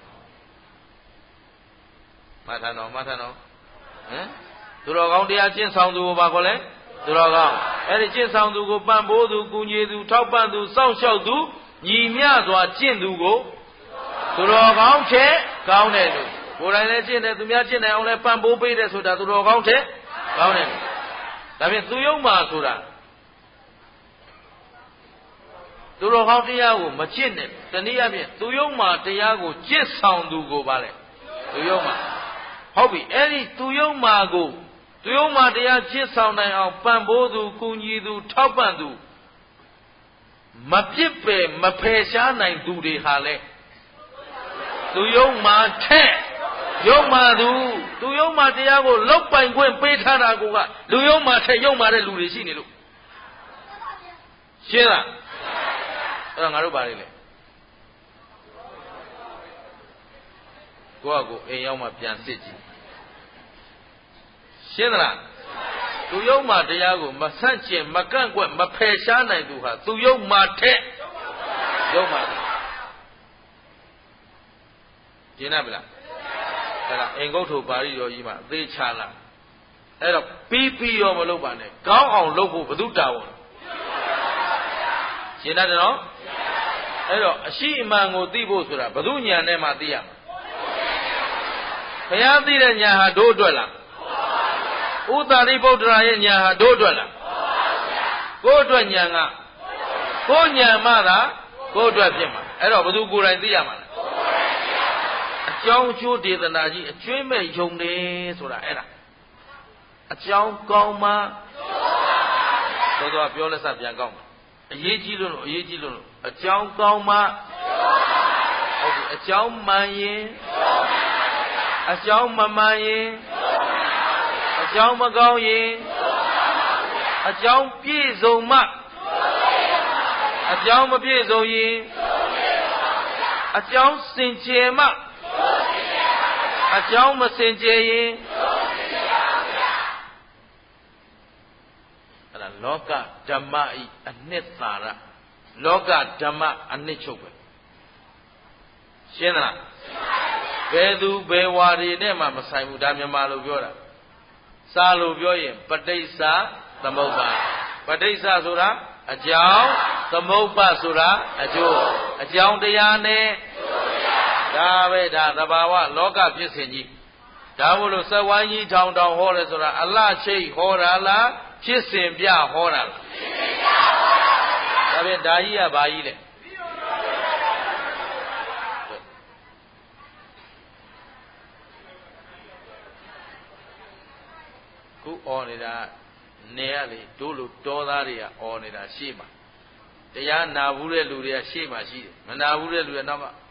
မှတ်ထားတော့ဟမ်သူတော်ကောင်းတရားကျင့်ဆောင်သူကိုဘာခေါ်လဲသူတော်ကောင်းအဲ့ဒီကျင့်ဆောင်သူကိုပံ့ပိုးသူကူညီသူထောက်ပံ့သူစောင့်ရှောက်သူညီမျှစွာကျင့်သူကိုသူတော်ကောင်းထက်ကောင်းတဲ့လူကိုယ်တိုင်လည်းကျင့်တယ်သူများကျင့်တယ်အောင်လည်းပံ့ပိုးပေးတယ်ဆိုတာသူတော်ကောင်းထက်ကောင်းတယ်လူဒါဖြင့်သူယုံမှာဆိုတာသူတော်ကောင်းတရားကိုမကျင့်နဲ့တနည်းအားဖြင့်သူယုံမှာတရားကိုကျင့်ဆောင်သူကိုပါလေသူယုံမှာဟုတ်ပြီအဲ့ဒီသူယုံမှာကိုသူယုံမှာတရားကျင့်ဆောင်နိုင်အောင်ပံ့ပိုးသူကူညီသူထောက်ပံ့သူမပြစ်ပယ်မဖယ်ရှားနိုင်သူတွေဟာလေသူယုံမှာထက်ယုံမှာသူယုံမှာတရားကိုလောက်ပိုင်ခွင့်ပေးထားတာကလူယုံမှာထက်ယုံမှာတဲ့လူတွေရှိနေလို့ရှင်းလားအဲ့တော့ငါတို့ပါလေကိုယ့်အကိုအိမ်ရောက်မှပြန်စစ်ကြည့်ရှင်းသလားသူယုံမှတရားကိုမဆန့်ကျင်မကန့်ကွက်မဖယ်ရှားနိုင်သူဟာသူယုံမှထက်ယုံမှရှင်းလားအဲ့ဒါအင်္ဂုတ္ထုပါဠိတော်ကြီးမှာအသေးချလာအဲ့တော့ပြီးရောမလုပ်ပါနဲ့ကောင်းအောင်လုပ်ဖို့ဘု து တာဝန်ရှင်းတယ်နော်အဲ့တော့အရှိအမှန်ကိုသိဖို့ဆိုတာဘု து ဉာဏ်နဲ့မှသိရမှာဘုရားသိတဲ့ဉာဏ်ဟာတို့အတွက်လားဥတာရိပုတ္တရာရဲ့ဉာဏ်ဟာတို့အတွက်လားကိုယ့်အတွက်ဉာဏ်ကကိုယ်ဉာဏ်မှသာကိုယ့်အတွက်ဖြစ်မှာအဲ့တော့ဘု து ကိုယ်တိုင်သိရမှာလားအကြောင်းကျိုးဒေသနာကြီးအကျွမ်းမဲ့ယုံတယ်ဆိုတာအဲ့ဒါအကြောင်းကောင်းမှသောသောပြောလက်စပြန်ကောင်းမှာအရေးကြီးလို့အကြောင်းကောင်းမှဟုတ်ပြီအကြောင်းမှန်ရင်အကြောင်းမမှန်ရင်အကြောင်းမကောင်းရင်အကြောင်းပြည့်စုံမှအကြောင်းမပြည့်စုံရင်အကြောင်းစင်ကြယ်မှအကြောင်းမစင်ကြယ်ရင်အဲ့ဒါလောကဓမ္မဤအနှစ်သာရလောကဓမ္မအနှစ်ချုပ်ပဲရှင်းသလားဘယ်သူဘယ်ဝါတွေနဲ့မှမဆိုင်ဘူးဒါမြန်မာလိုပြောတာစာလိုပြောရင်ပဋိစ္စသမုပ္ပါပဋိစ္စဆိုတာအကြောင်းသမုပ္ပါဆိုတာအကျိုးအကြောင်းတရားနဲ့ဒါပဲဒါသဘာဝလောကဖြစ်စဉ်ကြီးဒါမို့လို့စက်ဝိုင်းကြီးထောင်ထောင်ဟောတယ်ဆိုတာအလှချိတ်ဟောတာလားဖြစ်စဉ်ပြဟောတာလားဒါဖြင့်ဒါကြီးကဘာကြီးလဲခုအော်နေတာနေရလေတို့လိုတောသားတွေကအော်နေတာရှေ့မှာတရားနာဘူးတဲ့လူတွေကရှေ့မှာရှိတယ်မနာဘူးတဲ့လူတွေနောက်မှာ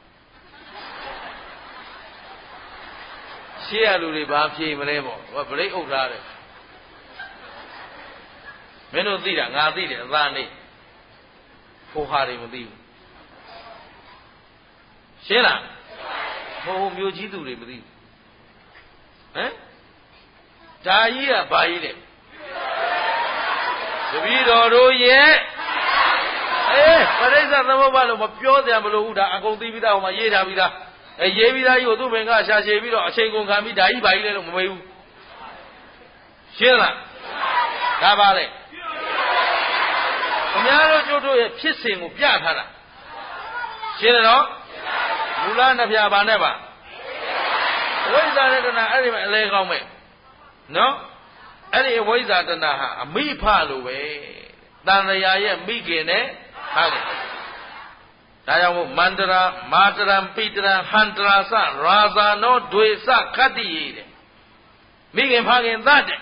ရှေ့ရလူတွေဘာဖြေမလဲပေါ့ဗရိတ်အုပ်ထားတယ်မင်းတို့သိတာငါသိတယ်အသာနေဟိုဟာတွေမသိဘူးရှင်းလားဟိုမျိုးကြီးသူတွေမသိဘူးဟမ်ဒါကြီးကဘာကြီးလဲတပည့်တော်တို့ရဲ့ပရိစ္ဆေသမုပ္ပါလို့မပြောကြမလို့ဘူးဒါအကုန်သိပြီးသားဟိုမှာရေးထားပြီးသားရေးပြီးသားကြီးကိုသူ့မင်္ဂရှာရှည်ပြီးတော့အချိန်ကုန်ခံပြီးဒါကြီးဘာကြီးလဲလို့မမေးဘူးရှင်းလားဒါပါလေခင်ဗျားတို့ကျို့တို့ရဲ့ဖြစ်စဉ်ကိုပြထားတာရှင်းတယ်နော်မူလနှစ်ဖြာပါနဲ့ပါဝိဇ္ဇာနဲ့တဏှာအဲ့ဒီမှာအလဲကောင်းမဲ့နော်အဲ့ဒီဝိဇ္ဇာတဏှာဟာအမိဖလိုပဲတန်ត្រာရဲ့မိခင်နဲ့ဟာလေဒါကြောင့်မို့မန္တရာမာတရံပိတရံဟန္တရာစရာဇာနောဒွေစခတ္တိယေတဲ့မိခင်ဖခင်သတ်တဲ့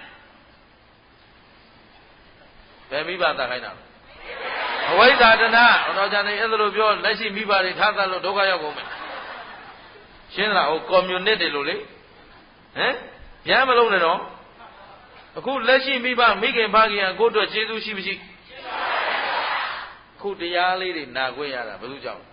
ဘယ်မိဘသတ်ခိုင်းတာအဝိဇ္ဇာတဏှာတော်ကြနေအဲ့ဒါလိုပြောလက်ရှိမိဘတွေထားသတ်လို့ဒုက္ခရောက်ကုန်မယ်ရှင်းလားဟိုကွန်မြူနစ်တွေလို့လေဟမ်ရမ်းမလုံးနဲ့တော့အခုလက်ရှိမိဘမိခင်ဖခင်ကကိုယ့်အတွက်ကျေးဇူးရှိမရှိခုတရားလေးတွေနာခွင့်ရတာဘယ်သူကြောင့်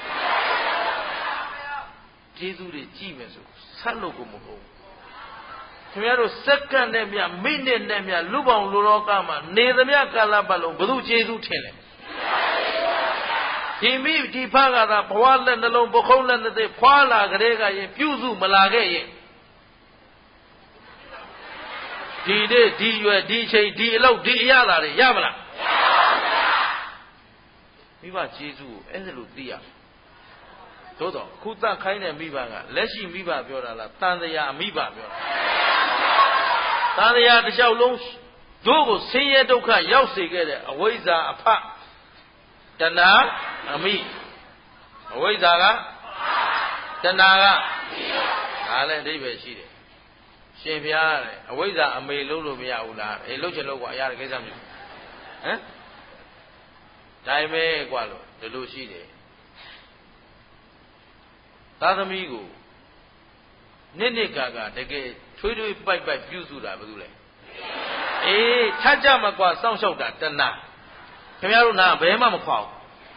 ကျေးဇူးတွေကြည့်မယ်ဆိုဆက်လို့ကိုမဟုတ်ခင်ဗျားတို့စက္ကန့်နဲ့မြမိနစ်နဲ့မြလူပေါင်းလူလောကမှာနေသမျှကာလပတ်လုံးဘယ်သူကျေးဇူးထင်လဲဒီမိဒီဖကသာဘဝလက်နှလုံးပခုံးလက်နှသိဖွာလာကြတဲ့ကရင်ပြုစုမလာခဲ့ရင်ဒီနေ့ဒီရွယ်ဒီချိန်ဒီအလုပ်ဒီအရသာတွေရမလားမိဘကျေးဇူးကိုအဲ့ဒါလိုသိရသို့တော့ခုတတ်ခိုင်းတဲ့မိဘကလက်ရှိမိဘပြောတာလားတန်တရားမိဘပြောတာတန်တရားတစ်လျှောက်လုံးတို့ကိုဆင်းရဲဒုက္ခရောက်စေခဲ့တဲ့အဝိဇ္ဇာအဖတဏှာအမိအဝိဇ္ဇာကတဏှာကဒါလည်းအဓိပ္ပာယ်ရှိတယ်ရှင်ဘုရားတဲ့အဝိဇ္ဇာအမေလုံးလို့မရဘူးလားလုံးချင်လို့ကွာရတဲ့ကိစ္စမျိုးဟမ်ဒါပေမဲ့ကွာလို့ဒီလိုရှိတယ်သာသမီကိုနှစ်ကာတကယ်ထွေးထွေးပိုက်ပိုက်ပြုစုတာဘာလို့လဲထပ်ကြမကွာစောင့်ရှောက်တာတဏှာခင်ဗျားတို့နာဘယ်မှမခွာဘူး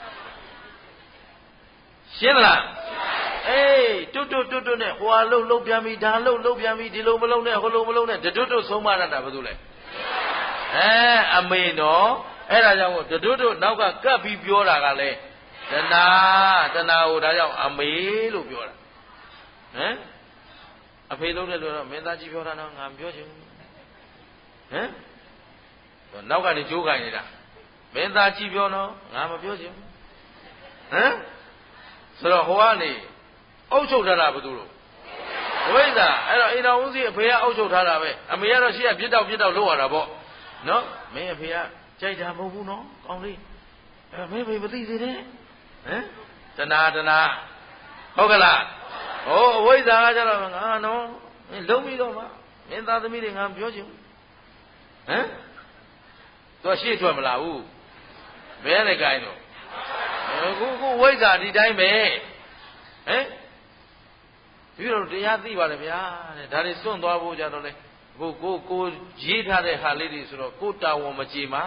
ရှင်းသလားတွတ်နဲ့ဟွာလှုပ်ပြန်ပြီဒါလှုပ်ပြန်ပြီဒီလိုမလုံးနဲ့ဟိုလိုမလုံးနဲ့တွတ်ဆုံးမရတာဘာလို့လဲအမေနော်အဲ့ဒါကြောင့်တွတ်နောက်ကကပ်ပြီးပြောတာကလည်းတဏှာကိုဒါကြောင့်အမေလို့ပြောတာဟမ်အဖေလုံးတယ်လို့တော့မင်းသားကြီးပြောတာတော့ငါမပြောချင်ဘူးဟမ်နောက်ကနေကြိုးခိုင်းနေတာမင်းသားကြီးပြောတော့ငါမပြောချင်ဘူးဟမ်ဆိုတော့ဟိုကနေအုပ်ချုပ်ထားတာဘာလို့လဲဝိဇ္ဇာအဲ့တော့အိမ်တော်ဦးစီးအဖေကအုပ်ချုပ်ထားတာပဲအမေကတော့ရှိရပြစ်တော့လုပ်ရတာပေါ့နော်မင်းအဖေကကြိုက်တာမဟုတ်ဘူးနော်ကောင်းလေးမင်းဖေမသိသေးတယ်ဟမ်တဏှာဟုတ်ကလားဟိုအဝိဇ္ဇာကကြတော့ငါနော်မင်းလုံးပြီးတော့မှမင်းသားသမီးတွေငါပြောချင်ဘူးဟမ်သူရှေ့ထွက်မလာဘူးဘယ်နဲ့ကိုင်းတော့ခုဝိဇ္ဇာဒီတိုင်းပဲဟမ်ပြီးတော့တရားသိပါလေဗျာတဲ့ဒါတွေစွန့်သွားဖို့ကြတော့လေကိုရေးထားတဲ့ဟာလေးတွေဆိုတော့ကိုတာဝန်မကြေမှာ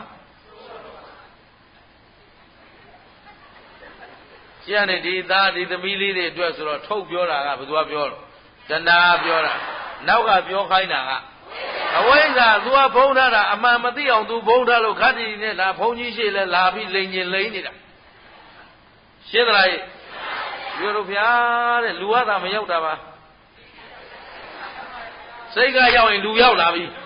ကျန်တဲ့ဒီသားဒီသမီးလေးတွေအတွက်ဆိုတော့ထုတ်ပြောတာကဘယ်သူကပြောလို့တဏှာပြောတာနောက်ကပြောခိုင်းတာကအဝိဇ္ဇာသူကဖုံးထားတာအမှန်မသိအောင်သူဖုံးထားလို့ခတ်တီနဲ့ဒါဘုံကြီးရှိလဲလာပြီးလိန်နေတာရှင်းသလားပြောလို့ဗျာတဲ့လူကသာမရောက်တာပါစိတ်ကရောက်ရင်လူရောက်လာပြီ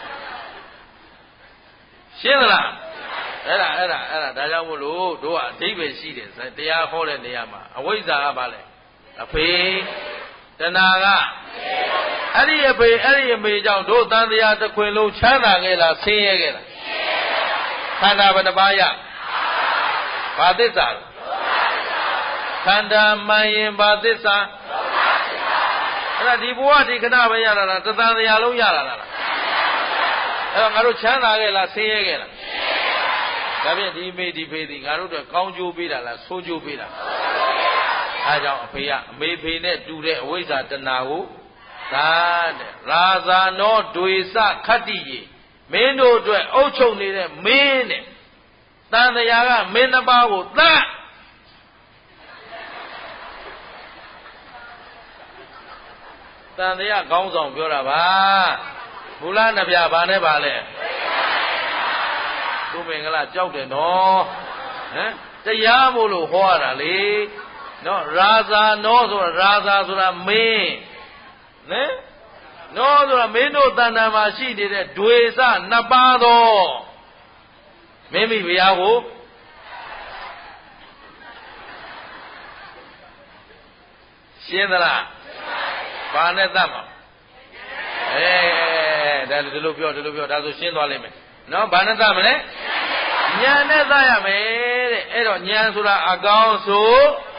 ရှင်းသလားအဲ့ဒါဒါကြောင့်မို့လို့တို့ကအဓိပ္ပာယ်ရှိတယ်တရားဟောတဲ့နေရာမှာအဝိဇ္ဇာကဘာလဲအဖေတဏှာကအဲ့ဒီအဖေအဲ့ဒီအမေကြောင့်တို့တန်တရားတစ်ခွင်လုံးချမ်းသာခဲ့လားဆင်းရဲခဲ့လားခန္ဓာဘယ်နှပါးရဘာသစ္စာခန္ဓာမှန်ရင်ဘာသစ္စာအဲ့ဒါဒီဘဝဒီခဏပဲရတာလားတသံတရားလုံးရတာလားအဲ့တော့ငါတို့ချမ်းသာခဲ့လားဆင်းရဲခဲ့လားဒါဖြင့်ဒီမေဒီဖေဒီငါတို့တော့ကောင်းကျိုးပေးတာလားဆိုးကျိုးပေးတာအဲကြောင့်အဖေကအမေဖေနဲ့တူတဲ့အဝိဇ္ဇာတဏှာကိုသာတဲ့ရာဇာနောဒွေစခတ္တိယေမင်းတို့အတွက်အုပ်ချုပ်နေတဲ့မင်းနဲ့တန်တရားကမင်းတစ်ပါးကိုသတ်တန်တရားခေါင်းဆောင်ပြောတာပါဘုလားနှပြဘာနဲ့ပါလဲသူမင်္ဂလာကြောက်တယ်နော်ဟမ်တရားမို့လို့ဟောရတာလေနော်ရာဇာနောဆိုတာရာဇာဆိုတာမင်းနဲနောဆိုတာမင်းတို့တဏ္ဍာမှာရှိနေတဲ့ဒွေစနှစ်ပါးသောမင်းမိဘုရားကိုရှင်းသလားဘာနဲ့သတ်မှာဒါဒီလိုပြောဒါဆိုရှင်းသွားလိမ့်မယ်နော်ဘာနဲ့သတ်မလဲဉာဏ်နဲ့သတ်ရမယ်တဲ့အဲ့တော့ဉာဏ်ဆိုတာအကောင်းဆို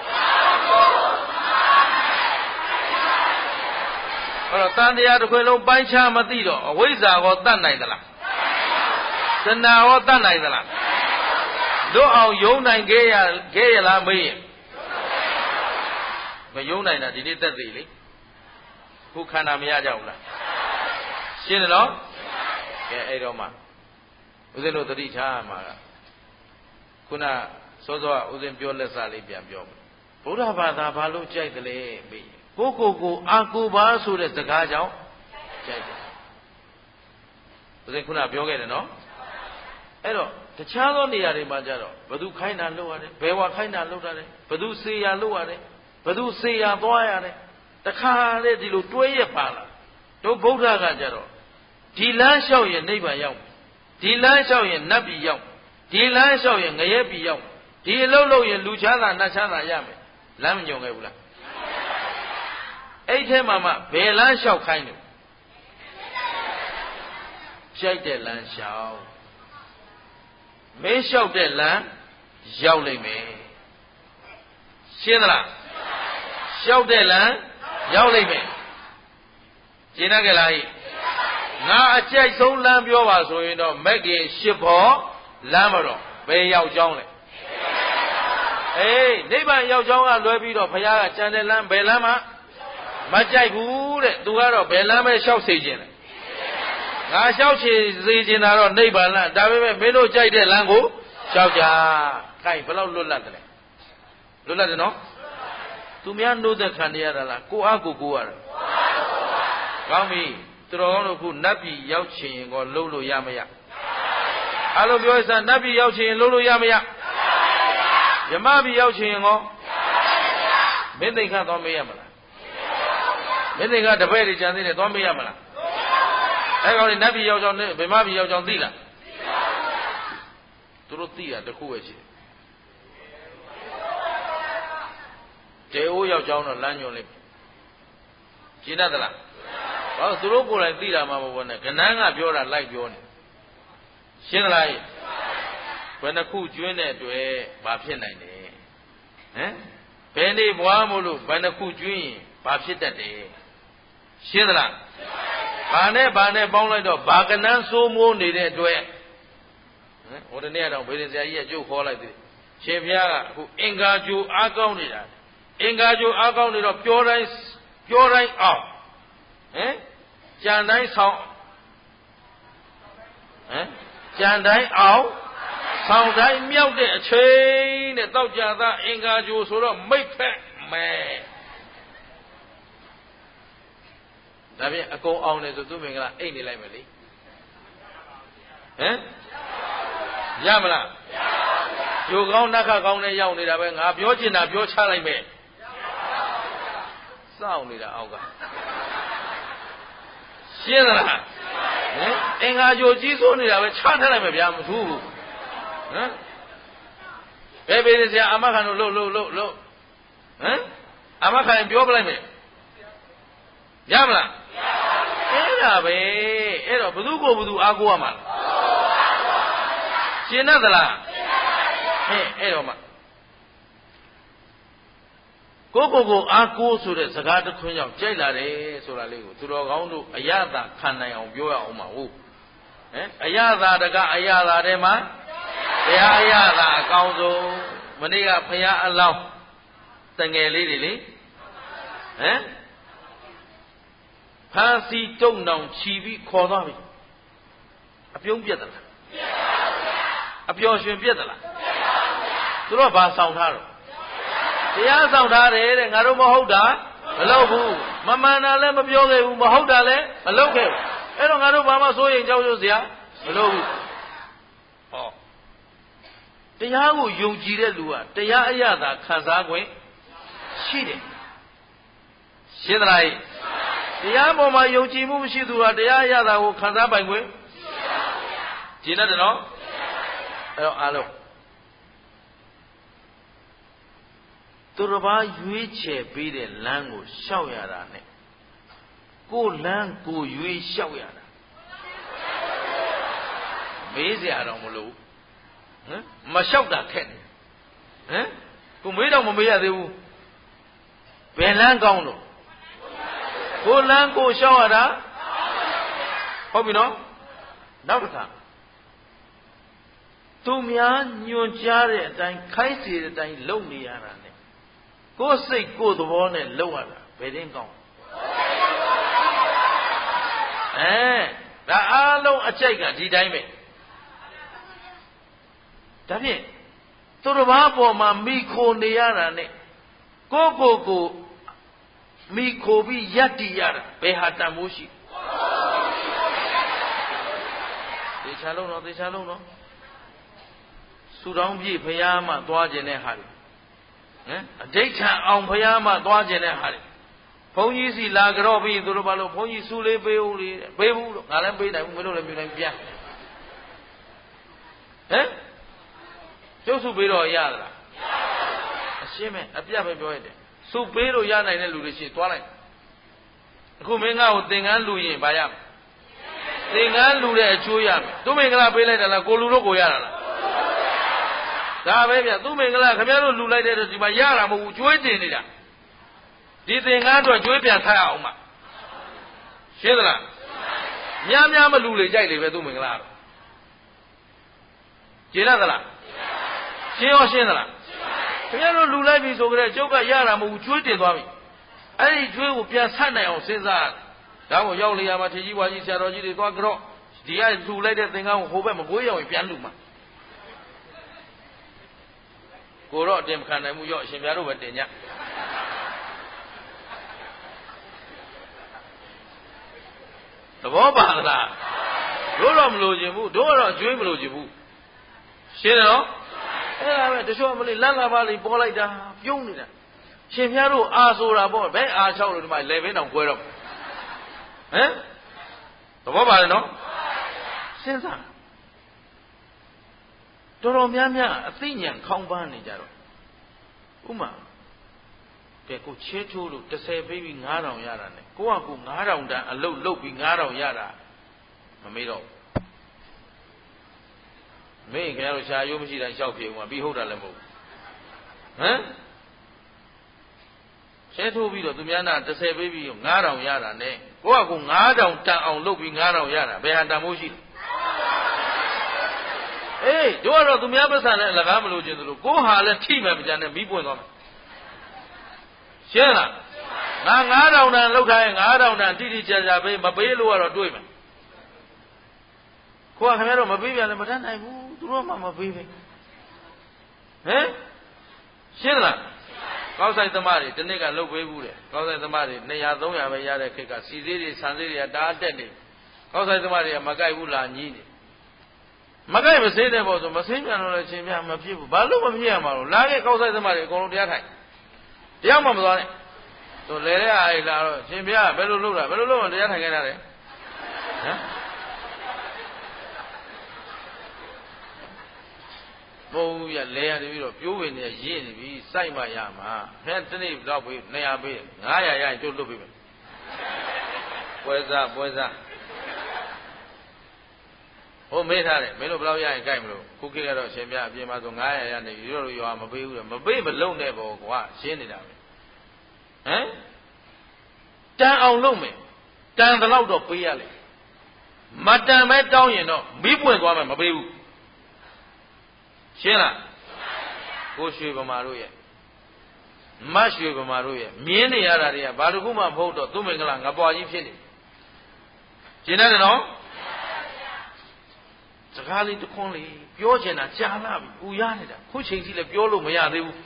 အဲ့တော့တန်တရားတစ်ခွေလုံးပိုင်းခြားမသိတော့အဝိဇ္ဇာကိုတတ်နိုင်သလားတဏှာကိုတတ်နိုင်သလားတို့အောင်ယုံနိုင်ခဲ့ရလားမေးရင်မယုံနိုင်တာဒီနေ့သက်သေးလေခုခန္ဓာမရကြဘူးလားရှင်းတယ်နော်ကဲအဲ့တော့မှဦးဇင်းတို့သတိထားမှာကခုနစောစောကဦးဇင်းပြောလက်စားလေးပြန်ပြောမယ်ဗုဒ္ဓဘာသာဘာလို့ကြိုက်တယ်လဲမေးကိုအာကိုပါဆိုတဲ့စကားကြောင့်ကြိုက်တယ်ဦးဇင်းခုနပြောခဲ့တယ်နော်အဲ့တော့တခြားသောနေရာတွေမှာကြတော့ဘသူခိုင်းတာလုပ်ရတယ်ဘယ်ဝါခိုင်းတာလုပ်ရတယ်ဘသူစေရလုပ်ရတယ်ဘသူစေရသွားရတယ်တခါလေဒီလိုတွဲရပါလားတို့ဗုဒ္ဓကကြတော့ဒီလမ်းလျှောက်ရင်နိဗ္ဗာန်ရောက်ဒီလမ်းလျှောက်ရင်နတ်ပြည်ရောက်ဒီလမ်းလျှောက်ရင်ငရဲပြည်ရောက်ဒီအလုပ်လုပ်ရင်လူချမ်းသာနတ်ချမ်းသာရမယ်လမ်းမညွန်ခဲ့ဘူးလားအဲ့ထဲမှာမှဘယ်လမ်းလျှောက်ခိုင်းလို့ရှိုက်တဲ့လမ်းလျှောက်မင်းလျှောက်တဲ့လမ်းရောက်လိမ့်မယ်ရှင်းသလားလျှောက်တဲ့လမ်းရောက်လိမ့်မယ်ရှင်းတတ်ကြလားငါအကြိုက်ဆုံးလမ်းပြောပါဆိုရင်တော့မက်ကင်၈ဘောလမ်းမတော့ဘယ်ရောက်ကြောင်းလဲနိဗ္ဗာန်ရောက်ကြောင်းကလွဲပြီးတော့ဘုရားကကြံတဲ့လမ်းဘယ်လမ်းမှမကြိုက်ဘူးတဲ့သူကတော့ဘယ်လမ်းပဲလျှောက်စေခြင်းလဲငါလျှောက်စေခြင်းတာတော့နိဗ္ဗာန်လမ်းဒါပေမဲ့မင်းတို့ကြိုက်တဲ့လမ်းကိုလျှောက်ကြခိုင်းဘယ်လောက်လွတ်လပ်တယ်လွတ်လပ်တယ်နော်သူများနှုတ်သက်ခံရတာလားကိုအားကိုရတာကောင်းပြီသူတော်ကောင်းတို့ခုနတ်ပြည်ရောက်ချင်ရင်ကောလှုပ်လို့ရမရအဲ့လိုပြောရစနတ်ပြည်ရောက်ချင်ရင်လှုပ်လို့ရမရယမပြည်ရောက်ချင်ရင်ကောမင်းသိက္ခာသွားမေးရမလားမင်းသိက္ခာတပည့်တွေကြံသေးတယ်သွားမေးရမလားအဲ့ကောင်နတ်ပြည်ရောက်ကြောင်းဗမာပြည်ရောက်ကြောင်းသိလားသူတို့သိတာတခုပဲရှိတယ်တေအိုးရောက်ကြောင်းတော့လမ်းညွန်လိုက်ရှင်းတတ်သလားဘာလို့သူတို့ကိုယ်တိုင်သိတာမှမဟုတ်နဲ့ကနန်းကပြောတာလိုက်ပြောနေရှင်းသလားဘယ်နှခုကျွင်းတဲ့အတွက်ဘာဖြစ်နိုင်လဲဟမ်ဘယ်နေဘွားမို့လို့ဘယ်နှခုကျွင်းရင်ဘာဖြစ်တတ်တယ်ရှင်းသလားဘာနဲ့ပေါင်းလိုက်တော့ဘာကနန်းစိုးမိုးနေတဲ့အတွက်ဟိုတနေ့ကတော့ဘေဒင်ဆရာကြီးကကြုတ်ခေါ်လိုက်သေးတယ်ရှင်ဘုရားကအခုအင်္ဂါကြိုအားကောင်းနေတာအင်္ဂါကြိုအားကောင်းနေတော့ပြောတိုင်းအောင်ကြံတိုင်းဆောင်ကြံတိုင်းအောင်ဆောင်တိုင်းမြောက်တဲ့အချိန်နဲ့တောက်ကြသားအင်္ဂါကြိုဆိုတော့မိတ်ဖက်မယ်ဒါဖြင့်အကုန်အောင်တယ်ဆိုသူမင်္ဂလာအိတ်နေလိုက်မယ်လေရမလားဂျိုကောင်းနတ်ခကောင်းနဲ့ရောက်နေတာပဲငါပြောချင်တာပြောချလိုက်မယ်စောင့်နေတာအောက်ကရှင်းသလားအင်္ဂါကြိုကြီးစိုးနေတာပဲချထားလိုက်မယ်ဗျာမထူးဘူးဘယ်ပေးနေစရာအမခံတို့လို့အမခံပြောပလိုက်မယ်ရမလားအဲ့ဒါပဲအဲ့တော့ဘသူကိုဘသူအားကိုးရမှာရှင်းတတ်သလားအဲ့တော့မှကိုအားကိုးဆိုတဲ့စကားတစ်ခွန်းကြောင့်ကြိုက်လာတယ်ဆိုတာလေးကိုသူတော်ကောင်းတို့အယတာခံနိုင်အောင်ပြောရအောင်ပါဟုတ်အယတာတကအယတာထဲမှာတရားအယတာအကောင်းဆုံးမနေ့ကဘုရားအလောင်းတငယ်လေးတွေလေဖာစီတုံနောင်ချီပြီးခေါ်သွားပြီအပြုံးပြက်သလားအပျော်ရွှင်ပြက်သလားသူတို့ကဘာဆောင်ထားတော့တရားဆောင်ထားတယ်တဲ့ငါတို့မဟုတ်တာမလုပ်ဘူးမမှန်တာလည်းမပြောခဲ့ဘူးမဟုတ်တာလည်းမလုပ်ခဲ့ဘူးအဲ့တော့ငါတို့ဘာမှစိုးရိမ်ကြောက်ရွံ့စရာမလိုဘူးဟောတရားကိုယုံကြည်တဲ့လူကတရားအရသာခံစား권ရှိတယ်ရှင်းသလားတရားပေါ်မှာယုံကြည်မှုမရှိသူဟာတရားအရသာကိုခံစားပိုင်권ရှင်းတယ်နော်အဲ့တော့အားလုံးသူတစ်ပါးရွေးချယ်ပေးတဲ့လမ်းကိုရှောက်ရတာနဲ့ကိုယ်လမ်းကိုရွေးရှောက်ရတာမေးစရာတော့မလိုဟမ်မလျှောက်တာခက်တယ်ဟမ်ကိုမေးတော့မမေးရသေးဘူးဘယ်လမ်းကောင်းတော့ကိုလမ်းကိုလျှောက်ရတာဟုတ်ပြီနော်နောက်တစ်ခါသူများညွှန်ကြားတဲ့အတိုင်းခိုင်းစေတဲ့အတိုင်းလုပ်နေရတာနဲ့ကိုယ်စိတ်ကိုယ်သဘောနဲ့လုပ်ရတာဘယ်တင်းကောင်းဒါအားလုံးအကြိုက်ကဒီတိုင်းပဲဒါဖြင့်သူတစ်ပါးပေါ်မှာမိခိုနေရတာနဲ့ကိုမိခိုပြီးယက်တည်ရတာဘယ်ဟာတန်မိုးရှိသေချာလုံးတော့ဆူတောင်းပြည့်ဘုရားမှသွားခြင်းတဲ့ဟာတွေအဋိဋ္ဌံအောင်ဘုရားမှသွားခြင်းတဲ့ဟာတွေဘုန်းကြီးစီလာကြော့ပြီးသူတို့ဘာလို့ဘုန်းကြီးဆူလေးပေးဦးလေပေးဘူးတော့ငါလည်းပေးနိုင်ဘူးမင်းတို့လည်းမြင်နိုင်ပြန်ကျုပ်စုပေးတော့ရသလားအရှင်းမဲ့အပြတ်ပဲပြောရတယ်စုပေးလို့ရနိုင်တဲ့လူတွေရှိသွားလိုက်အခုမင်းငါ့ကိုသင်္ကန်းလူရင်ဘာရမလဲသင်္ကန်းလူတဲ့အချိုးရမယ်သူမင်္ဂလာပေးလိုက်တာလားကိုလူတို့ကိုရတာလားဒါပဲဗျသူမင်္ဂလာခင်ဗျားတို့လူလိုက်တဲ့ဒီမှာရတာမဟုတ်ဘူးကျွေးတင်နေတာဒီသင်္ကန်းတော့ကျွေးပြန်ထားအောင်မရှင်းသလားများမလူလေကြိုက်လေပဲသူမင်္ဂလာတော့ရှင်းသလားရှင်းရောရှင်းသလားခင်ဗျားတို့လူလိုက်ပြီဆိုကြတဲ့ကျုပ်ကရတာမဟုတ်ဘူးကျွေးတင်သွားပြီအဲ့ဒီကျွေးကိုပြန်ဆက်နိုင်အောင်စဉ်းစားဒါကိုရောက်လေရမှာထေကြီးဝါကြီးဆရာတော်ကြီးတွေသွားကြော့ဒီကလူလိုက်တဲ့သင်္ကန်းကိုဟိုဘက်မကွေးရောက်ရင်ပြန်လူမှာကိုတော့အတင်မခံနိုင်ဘူးရော့အရှင်ပြားတို့ပဲတင်ညသဘောပါလားတို့တော့မလို့ခြင်းဘူးတို့ကတော့ကျွေးမလို့ခြင်းဘူးရှင်းတယ်နော်အဲ့ဒါပဲတချို့မလေးလန့်လာပါလိပေါ်လိုက်တာပြုံးနေတာရှင်ပြားတို့အာဆိုတာပေါ့ဘယ်အာလျှောက်လို့ဒီမှာလေဘင်းတောင်ကွဲတော့သဘောပါလေနော်စဉ်းစားတော်များအသိဉာဏ်ခေါင်းပန်းနေကြတော့ဥမာကဲကိုချဲထိုးလို့30ပေးပြီး9000ရတာနဲ့ကိုက9000တန်အလုတ်လုတ်ပြီး9000ရတာမမေးတော့မင်းခင်ဗျားတို့ရှားရိုးမရှိတိုင်းလျှောက်ပြေဦးမှာပြီးဟုတ်တာလည်းမဟုတ်ချဲထိုးပြီးတော့သူများနာ30ပေးပြီး9000ရတာနဲ့ကိုက9000တန်အောင်လုတ်ပြီး9000ရတာဘယ်ဟာတန်မိုးရှိလဲတို့ကတော့သူများပတ်စံနဲ့အလကားမလို့ခြင်းသလိုကိုဟာလည်းထိမှန်ကြတယ်မီးပွင့်သွားမယ်ရှင်းလားငါ9000တန်လောက်ထားရင်9000တန်တိတိကျကျပေးမပေးလို့ကတော့တွေးမယ်ကိုကခင်ဗျားတို့မပေးပြန်လည်းမတတ်နိုင်ဘူးသူတို့မှမပေးပဲရှင်းလားကောက်ဆိုင်သမားတွေဒီနေ့ကလုတ်ပေးဘူးတဲ့ကောက်ဆိုင်သမားတွေ200 300ပဲရတဲ့ခေတ်ကစီသေးတွေဆန်သေးတွေကတားတက်နေကောက်ဆိုင်သမားတွေကမကြိုက်ဘူးလားညီးနေမကြိုက်မဆေးတဲ့ပေါ့ဆိုမဆေးပြန်တော့လည်းရှင်ပြမဖြစ်ဘူးဘာလို့မဖြစ်ရမှာလို့လာခဲ့ကောက်ဆိုင်သမားတွေအကုန်လုံးတရားထိုင်တရားမှမသွားနဲ့ဆိုလဲတဲ့အားလာတော့ရှင်ပြဘယ်လိုလုပ်တာဘယ်လိုလုပ်မှတရားထိုင်ခဲ့တာလဲဘုံရလဲရတယ်ပြီးတော့ပြိုးဝင်နေရင့်နေပြီစိုက်မှရမှာဖက်တနေ့တော့ပေး200ပေး900ရရင်ကျုပ်လွတ်ပေးမယ်ပွဲစားဟိုမေးထားတယ်မင်းတို့ဘယ်လောက်ရရင်ကြိုက်မလို့ခုခေတ်ကတော့ရှင်ပြအပြင်မှာဆို900ရနေပြီတို့ရွာမပေးဘူးလေမပေးမလုံတဲ့ဘောကွာရှင်းနေတာပဲတန်အောင်လုပ်မယ်တန်တဲ့လောက်တော့ပေးရလေမတန်ပဲတောင်းရင်တော့မိပွင့်သွားမယ်မပေးဘူးရှင်းလားကိုရွှေဗမာတို့ရဲ့မတ်ရွှေဗမာတို့ရဲ့မြင်းနေရတာတွေကဘာတစ်ခုမှမဟုတ်တော့သူမင်္ဂလာငပွားကြီးဖြစ်နေရှင်းတယ်နော်ကားလေးတစ်ခွန်းလေးပြောချင်တာကြာလာပြီပူရနေတာခုချိန်ကြီးလည်းပြောလို့မရသေးဘူး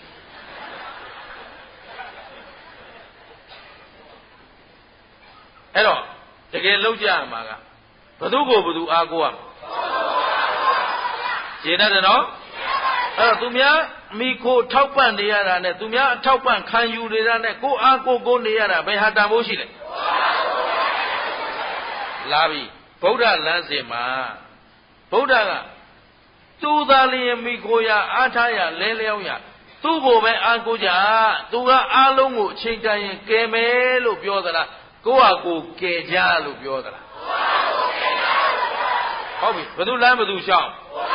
အဲ့တော့တကယ်လောက်ကြရမှာကဘသူကိုဘသူအားကိုးရမှာရှင်းတယ်နော်အဲ့တော့သူများမိခိုထောက်ပံ့နေရတာနဲ့သူများအထောက်ပံ့ခံယူနေတာနဲ့ကိုအားကိုနေရတာဘယ်ဟာတန်ဖို့ရှိလဲလာပြီဗုဒ္ဓလမ်းစဉ်မှာဗုဒ္ဓကသူသာလျင်မိခိုရအားထားရလဲလျောင်းရသူ့ကိုပဲအားကိုကြသူကအားလုံးကိုအချိန်တန်ရင်ကယ်မယ်လို့ပြောသလားကိုယ့်ဟာကိုယ်ကယ်ကြလို့ပြောသလားဟုတ်ပြီဘယ်သူလမ်းဘယ်သူရှောင်း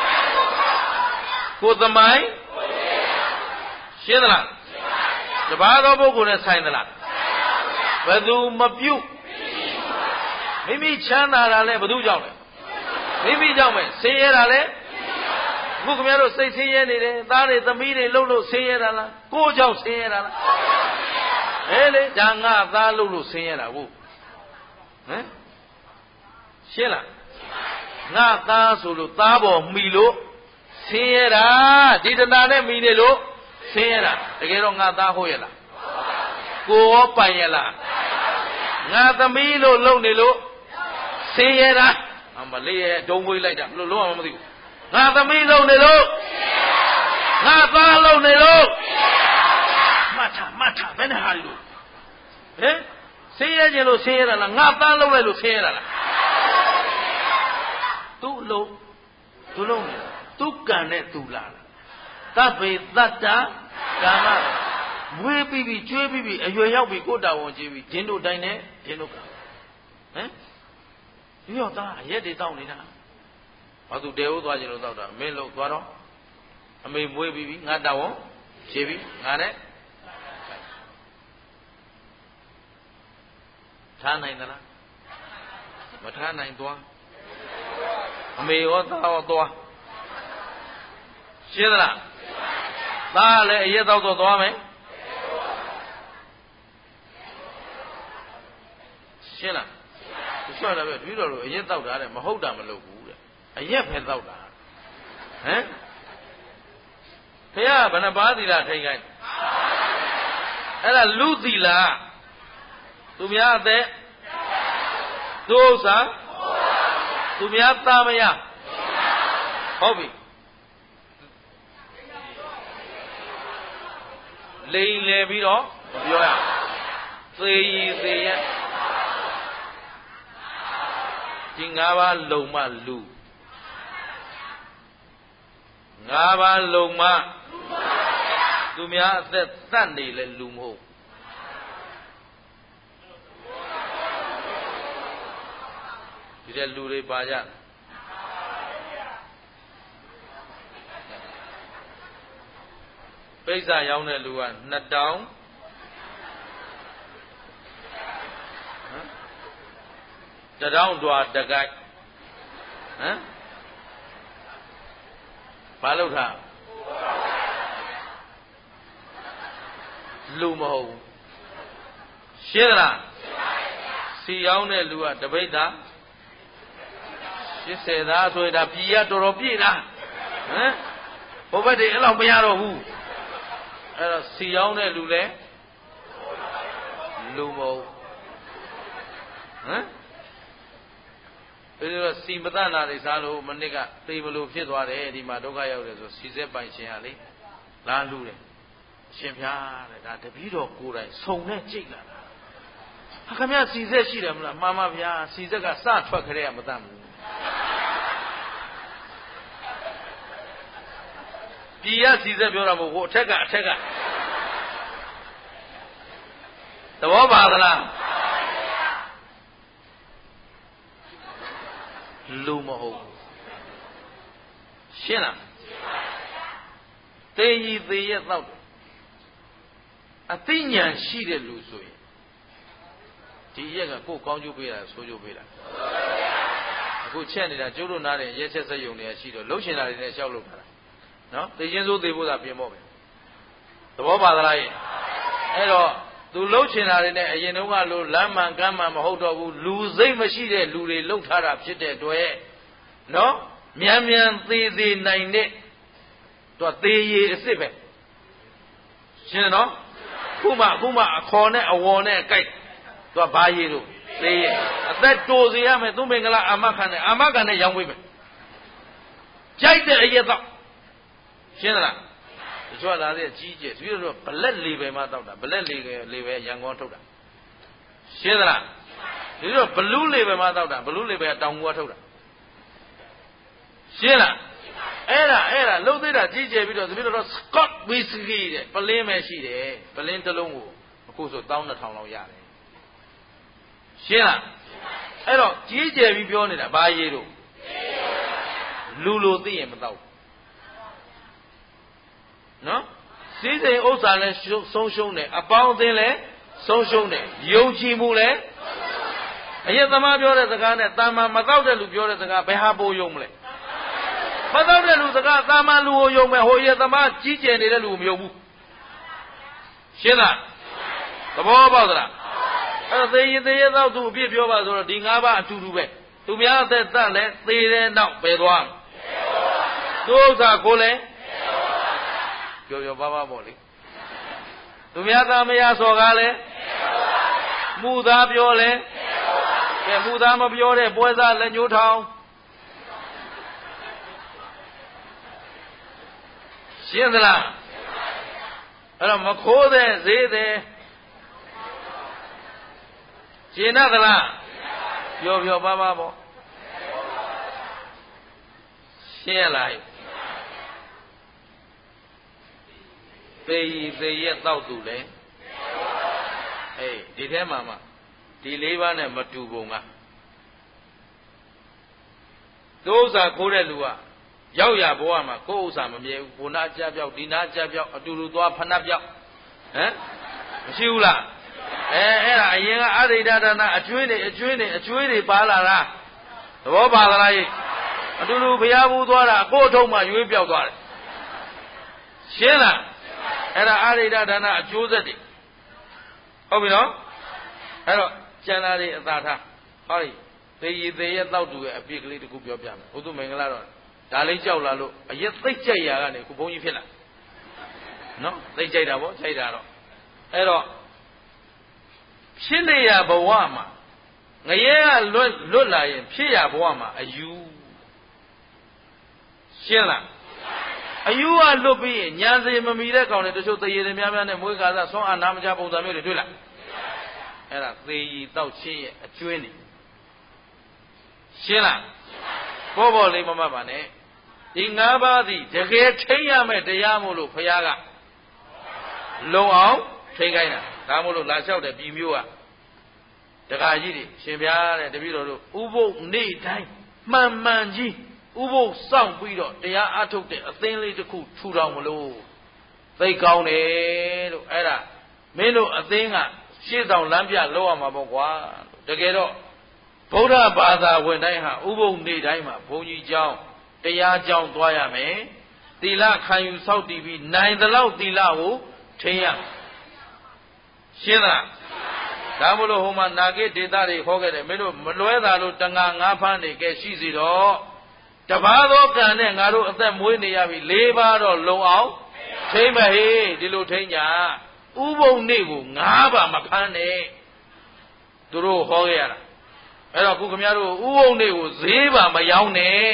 ကိုယ်သမိုင်းရှင်းသလားတပါးသောပုဂ္ဂိုလ်နဲ့ဆိုင်သလားဘယ်သူမပြုတ်မိမိချမ်းသာတာလဲဘယ်သူကြောင့်လဲမိမိကြောင့်ပဲဆင်းရဲတာလဲအခုခင်ဗျားတို့စိတ်ဆင်းရဲနေတယ်သားတွေသမီးတွေလှုပ်လို့ဆင်းရဲတာလားကိုယ်ကြောင့်ဆင်းရဲတာလားဟဲ့လေဒါငါသားလှုပ်လို့ဆင်းရဲတာဟုတ်ဟမ်ရှင်းလားငါသားဆိုလို့သားပေါ်မှီလို့ဆင်းရဲတာဒီတဏှာနဲ့မှီနေလို့ဆင်းရဲတာတကယ်တော့ငါသားဟုတ်ရဲ့လားကိုယ်ရောပိုင်ရဲ့လားငါသမီးလို့လုံနေလို့ဆင်းရဲတာမလေးရဲ့ဒုံဝေးလိုက်တာဘယ်လိုလုံးအောင်မသိဘူးငါသမီးလုံနေလို့ငါသားလုံနေလို့မှတ်ထားဘယ်နဲ့ဟာလို့ဟင်ဆင်းရဲခြင်းလို့ဆင်းရဲတာလားငါသားလုံလိုက်လို့ဆင်းရဲတာလားသူ့လုံသူလုံနေသူကံနဲ့သူလာတာတဗ္ဗေတတ္တကာမမွေးပြီးကျွေးပြီးအရွယ်ရောက်ပြီးကိုယ်တာဝန်ကြီးပြီးဂျင်းတို့တိုင်းနဲ့ဂျင်းတို့ကဟမ်ဒီတော့သားအရက်တွေတောက်နေတာဘာသူတဲဟုတ်သွားခြင်းလို့တောက်တာမင်းလို့သွားတော့အမေမွေးပြီးငါတာဝန်ရှိပြီးငါနဲ့ထားနိုင်သလားမထားနိုင်သွားအမေရောသားရောသွားရှင်းသလားသားလည်းအရက်တောက်တော့သွားမယ်ရှင်းလားဆိုတော့ပဲတပည့်တော်တို့အရက်တောက်တာတဲ့မဟုတ်တာမလုပ်ဘူးတဲ့အရက်ပဲတောက်တာဟမ်ဘုရားဘယ်နှပါးသီလထိန်ခိုင်းအဲ့ဒါလူသီလသူများအသက်သူဥစ္စာသူများသားမရဟုတ်ပြီလိန်လေပြီးတော့မပြောရသေရည်သေရဒီ၅ပါးလုံမလူ၅ပါးလုံမသူများအသက်တတ်နေလဲလူမဟုတ်ဒီတဲ့လူတွေပါကြပိဿာရောက်တဲ့လူက2000တထောင်တွာတကိုက်ဟမ်ဘာလို့ထားလူမဟုတ်ဘူးရှင်းသလားစီရောက်တဲ့လူကတပိဿာ80သားဆိုရင်ဒါပြည်ရတော်တော်ပြည့်လားဟမ်ဘုဘက်တွေအဲ့လောက်မရတော့ဘူးအဲ့တော့စီရောက်တဲ့လူလဲလူမဟုတ်ဟမ်ပြီးတော့စီမတနာတွေစားလို့မနစ်ကသိမလို့ဖြစ်သွားတယ်ဒီမှာဒုက္ခရောက်တယ်ဆိုစီစက်ပိုင်ရှင်ကလေလာလူတယ်အရှင်ဖျားတဲ့ဒါတပည့်တော်ကိုယ်တိုင်စုံနဲ့ကြိတ်လာတာဟာခင်ဗျစီစက်ရှိတယ်မလားမှန်ပါဗျာစီစက်ကစထွက်ခရဲမတတ်ဘူးပြည်ရစီစက်ပြောတာမဟုတ်ဘူးအထက်ကသဘောပါသလားလူမဟုတ်ရှင်းလားသေကြီးသေရက်တော့အသိဉာဏ်ရှိတဲ့လူဆိုရင်ဒီရက်ကကိုယ်ကောင်းကျိုးပေးတာဆိုးကျိုးပေးတာအခုချက်နေတာကျိုးလို့နားတယ်ရက်ချက်စက်ယုံနေရရှိတော့လှုပ်ရှင်တာတွေနဲ့ရှောက်လို့တာနော်သိချင်းစိုးသိဖို့သာပြင်ဖို့ပဲသဘောပါသလားယင်အဲ့တော့သူလှုပ်ရှင်တာတွေနဲ့အရင်တုန်းကလိုလမ်းမှန်ကမ်းမှန်မဟုတ်တော့ဘူးလူစိတ်မရှိတဲ့လူတွေလှုပ်ထားတာဖြစ်တဲ့အတွက်နော်မြန်မြန်သေးသေးနိုင်တဲ့သူကသေးရည်အစ်စ်ပဲရှင်းနော်ခုမှအခေါ်နဲ့အဝေါ်နဲ့ကြိုက်သူကဘာရည်တို့သေးရည်အသက်တိုးစေရမယ်သူမင်္ဂလာအာမခံနဲ့ရောင်းပေးမယ်ကြိုက်တဲ့အရက်တော့ရှင်းသလားတချို့လာတဲ့ကြီးကျယ်ပြီးတော့ဘလက်လေပဲမှတောက်တာဘလက်လေပဲရန်ကုန်ထုတ်တာရှင်းသလားဒီတော့ဘလူးလေပဲမှတောက်တာဘလူးလေပဲတောင်ကူကထုတ်တာရှင်းလားအဲ့ဒါလှုပ်သေးတာကြီးကျယ်ပြီးတော့သမီးတို့ Scott whisky တဲ့ပလင်းပဲရှိတယ်ပလင်းတစ်လုံးကိုအခုဆို12,000လောက်ရတယ်ရှင်းလားအဲ့တော့ကြီးကျယ်ပြီးပြောနေတာဘာရေးတို့လူလိုသိရင်မတော့နော်စီးစိမ်ဥစ္စာလည်းဆုံးရှုံးတယ်အပေါင်းအသင်းလည်းဆုံးရှုံးတယ်ယုံကြည်မှုလည်းအရင်သမားပြောတဲ့စကားနဲ့တာမန်မတော့တဲ့လူပြောတဲ့စကားဘယ်ဟာပိုယုံမလဲမတော့တဲ့လူစကားတာမန်လူကိုယုံမယ်ဟိုရင်သမားကြီးကျယ်နေတဲ့လူကိုမယုံဘူးရှင်းလားသဘောပေါက်သလားအဲ့တော့သေရင်တော့သူအပြစ်ပြောပါဆိုတော့ဒီ၅ပါးအတူတူပဲသူများအသက်သတ်လဲသေတဲ့နောက်ပဲသွားသူဥစ္စာကိုလည်းပြောပါပေါ့လေသူများသားမယားစော်ကားလဲမှုသားပြောလဲကဲမှုသားမပြောတဲ့ပွဲစားလက်ညှိုးထောင်ရှင်းသလားအဲ့တော့မခိုးတဲ့ဈေးတဲ့ရှင်းသလားပြောပါပေါ့ရှင်းလိုက်သေရဲ့တောက်သူလဲအေးဒီထဲမှာဒီ၄ပါးနဲ့မတူပုံကသူဥစ္စာခိုးတဲ့လူကရောက်ရဘဝမှာကိုယ်ဥစ္စာမမြဲဘူးဘုနာကြပြောက်ဒီနာကြပြောက်အတူတူသွားဖဏပြောက်ဟမ်မရှိဘူးလားအဲ့ဒါအရင်ကအရိဒဒါနအကျွေးတွေပါလာတာသဘောပါသလားယိအတူတူဘုရားဘူးသွားတာကိုယ်အထုံးမှရွေးပြောက်သွားတယ်ရှင်းလားအဲ့ဒါအရိဒဒါနအကျိုးဆက်တွေဟုတ်ပြီနော်အဲ့တော့ကျန်တာတွေအသာထားဟောဒီသေရဲ့တောက်တူရဲ့အပြစ်ကလေးတခုပြောပြမယ်ဘုသူမင်္ဂလာတော့ဒါလေးကြောက်လာလို့အရက်သိပ်ကြိုက်ရာကနေခုဘုန်းကြီးဖြစ်လာနော်သိပ်ကြိုက်တာဗောကြိုက်တာတော့အဲ့တော့ဖြစ်နေရဘဝမှာငရဲကလွတ်လာရင်ဖြစ်ရဘဝမှာအယူရှင်းလားအယူကလွတ်ပြီးညာစေမမီတဲ့ကောင်တွေတချို့သေရည်တွေများများနဲ့မွေးကားစားဆွမ်းအာနာမကြပုံစံမျိုးတွေတွေ့လားအဲ့ဒါသေရည်တောက်ချင်းရဲ့အကျွင်းနေရှင်းလားပေါ်လေးမမှတ်ပါနဲ့ဒီ၅ပါးသည်တကယ်ထိရမယ်တရားမို့လို့ဘုရားကလုံအောင်ထိခိုင်းတာဒါမို့လို့လာလျှောက်တဲ့ပြည်မျိုးကတခါကြီးတွေရှင်ဗျာတဲ့တပည့်တော်တို့ဥပုပ်နေ့တိုင်းမှန်ကြီးဥပုပ်စောင့်ပြီးတော့တရားအထုတ်တဲ့အသင်းလေးတစ်ခုထူထောင်မလို့သိကောင်းတယ်လို့အဲ့ဒါမင်းတို့အသင်းကရှေ့ဆောင်လမ်းပြလောက်ရမှာပေါ့ကွာတကယ်တော့ဗုဒ္ဓဘာသာဝင်တိုင်းဟာဥပုပ်နေ့တိုင်းမှာဘုန်းကြီးเจ้าတရားကြောင်းသွားရမယ်သီလခံယူဆောက်တည်ပြီးနိုင်သလောက်သီလကိုထိန်းရရှင်းလားဒါမို့လို့ဟိုမှာနာဂိဒေတာတွေဟောခဲ့တယ်မင်းတို့မလွဲတာလို့တငါငါးဖမ်းနေကဲရှိစီတော့တပါးသောကံနဲ့ငါတို့အသက်မွေးနေရပြီ၄ပါးတော့လုံအောင်ထိမ့်မဟေးဒီလိုထိမ့်ကြဥပုံနေ့ကို၅ပါးမဖမ်းနဲ့သူတို့ဟောခဲ့ရတာအဲ့တော့ခုခင်ဗျားတို့ဥပုံနေ့ကိုဈေးပါမရောင်းနဲ့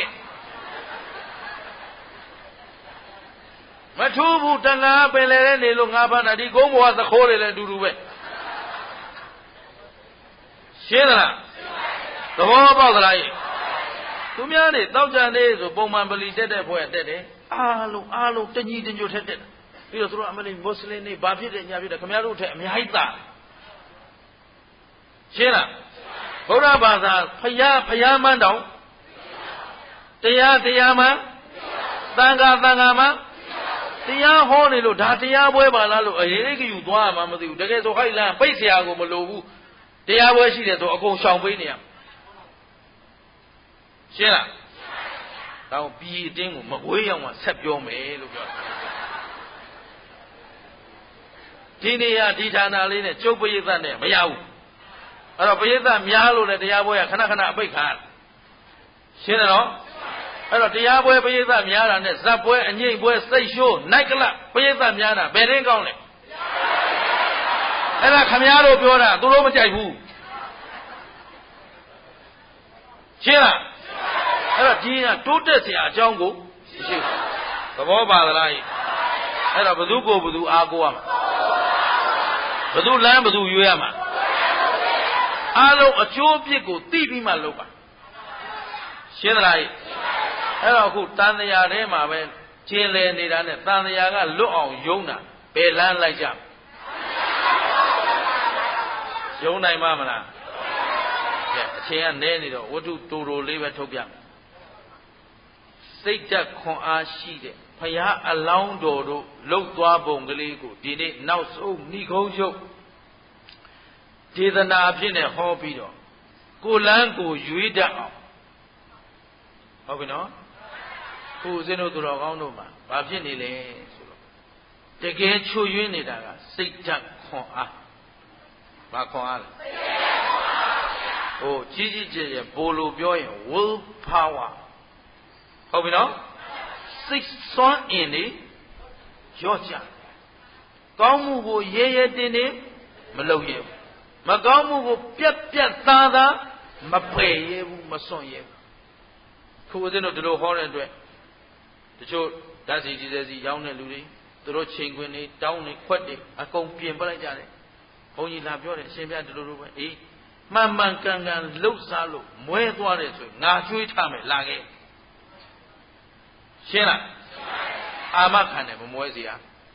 မထူးဘူးတငါပင်လည်းနေလို့ငါဖမ်းတာဒီကုန်းဘဝသခိုးတွေလည်းအတူတူပဲရှင်းသလားသဘောပေါက်သလားသူများတွေတောက်ကြနေဆိုပုံမှန်ပလီတက်တဲ့ဘွဲတက်တယ်အားလုံးတညီတညွတ်ထက်တက်ပြီးတော့သူတို့အမလီမွတ်စလင်တွေဘာဖြစ်တယ်ညာဖြစ်တယ်ခင်ဗျားတို့ထက်အများကြီးသာရှင်းလားဗုဒ္ဓဘာသာဖျားမန်းတောင်တရားမှန်သံဃာမှန်တရားဟောနေလို့ဒါတရားပွဲပါလားလို့အရေးကြီးယူသွားမှမသိဘူးတကယ်ဆိုဟိုက်လန်းပိတ်ဆရာကိုမလိုဘူးတရားပွဲရှိတယ်ဆိုအကုန်ရှောင်ပေးနေရရှင်းလားတော့ပြည်အတင်းကိုမကွေးရောက်မှဆက်ပြောမယ်လို့ပြောဒီနေရာဒီဌာနလေးနဲ့ကျုပ်ပရိသတ်နဲ့မရဘူးအဲ့တော့ပရိသတ်များလို့လည်းတရားပွဲကခဏအပိတ်ခံရရှင်းတယ်နော်အဲ့တော့တရားပွဲပရိသတ်များတာနဲ့ဇက်ပွဲအငိမ့်ပွဲစိတ်ရှိုးနိုင်ကလပ်ပရိသတ်များတာဘယ်ရင်းကောင်းလဲအဲ့ဒါခမည်းတော်ပြောတာသူတို့မကြိုက်ဘူးရှင်းလားအဲ့တော့ဒီကတိုးတက်เสียအကြောင်းကိုမရှိဘူးသဘောပါသလားအဲ့တော့ဘသူကိုဘသူအားကိုးရမှာဘသူလမ်းဘသူရွေးရမှာအားလုံးအကျိုးအပြစ်ကိုသိပြီးမှလုပ်ပါရှင်းသလားအဲ့တော့အခုတန်တရားထဲမှာပဲကျင်လည်နေတာနဲ့တန်တရားကလွတ်အောင်ယုံတာဘယ်လမ်းလိုက်ကြယုံနိုင်မှာမလားကဲအချိန်ကနည်းနေတော့ဝတ္ထုတူတူလေးပဲထုတ်ပြစိတ်ဓာတ်ခွန်အားရှိတဲ့ဘုရားအလောင်းတော်တို့လှုပ်သွားပုံကလေးကိုဒီနေ့နောက်ဆုံးဏိကုံးချုပ်ဒေသနာအဖြစ်နဲ့ဟောပြီးတော့ကိုလန်းကိုရွေးတတ်အောင်ဟုတ်ပြီနော်ခုဦးဇင်းတို့သူတော်ကောင်းတို့မှာဘာဖြစ်နေလဲဆိုတော့တကယ်ချွတ်ယွင်းနေတာကစိတ်ဓာတ်ခွန်အားဘာခွန်အားလဲဟိုကြီးကြီးကျယ်ကျယ်ဘိုလ်လိုပြောရင် will power ဟုတ်ပြီနော်စိတ်စွမ်းအင်နေရော့ကြကောင်းမှုကိုရဲရဲတင်းတင်းမလုပ်ရဘူးမကောင်းမှုကိုပြက်ပြက်သားသားမပယ်ရဘူးမစွန့်ရဘူးခုဦးဇင်းတို့ဒီလိုဟောတဲ့အတွက်တချို့ဓာတ်စီကြီးစဲစီရောင်းတဲ့လူတွေသူတို့ချိန်ခွင်တွေတောင်းတွေခွက်တွေအကုန်ပြင်ပလိုက်ကြတယ်ဘုန်းကြီးလာပြောတယ်အရှင်ဘုရားဒီလိုလိုပဲအေးမှန်မှန်ကန်ကန်လှုပ်ရှားလို့မွဲသွားတယ်ဆိုငါကျွေးထားမယ်လာခဲ့ရှင်းလားအာမခံတယ်မမွဲစီရ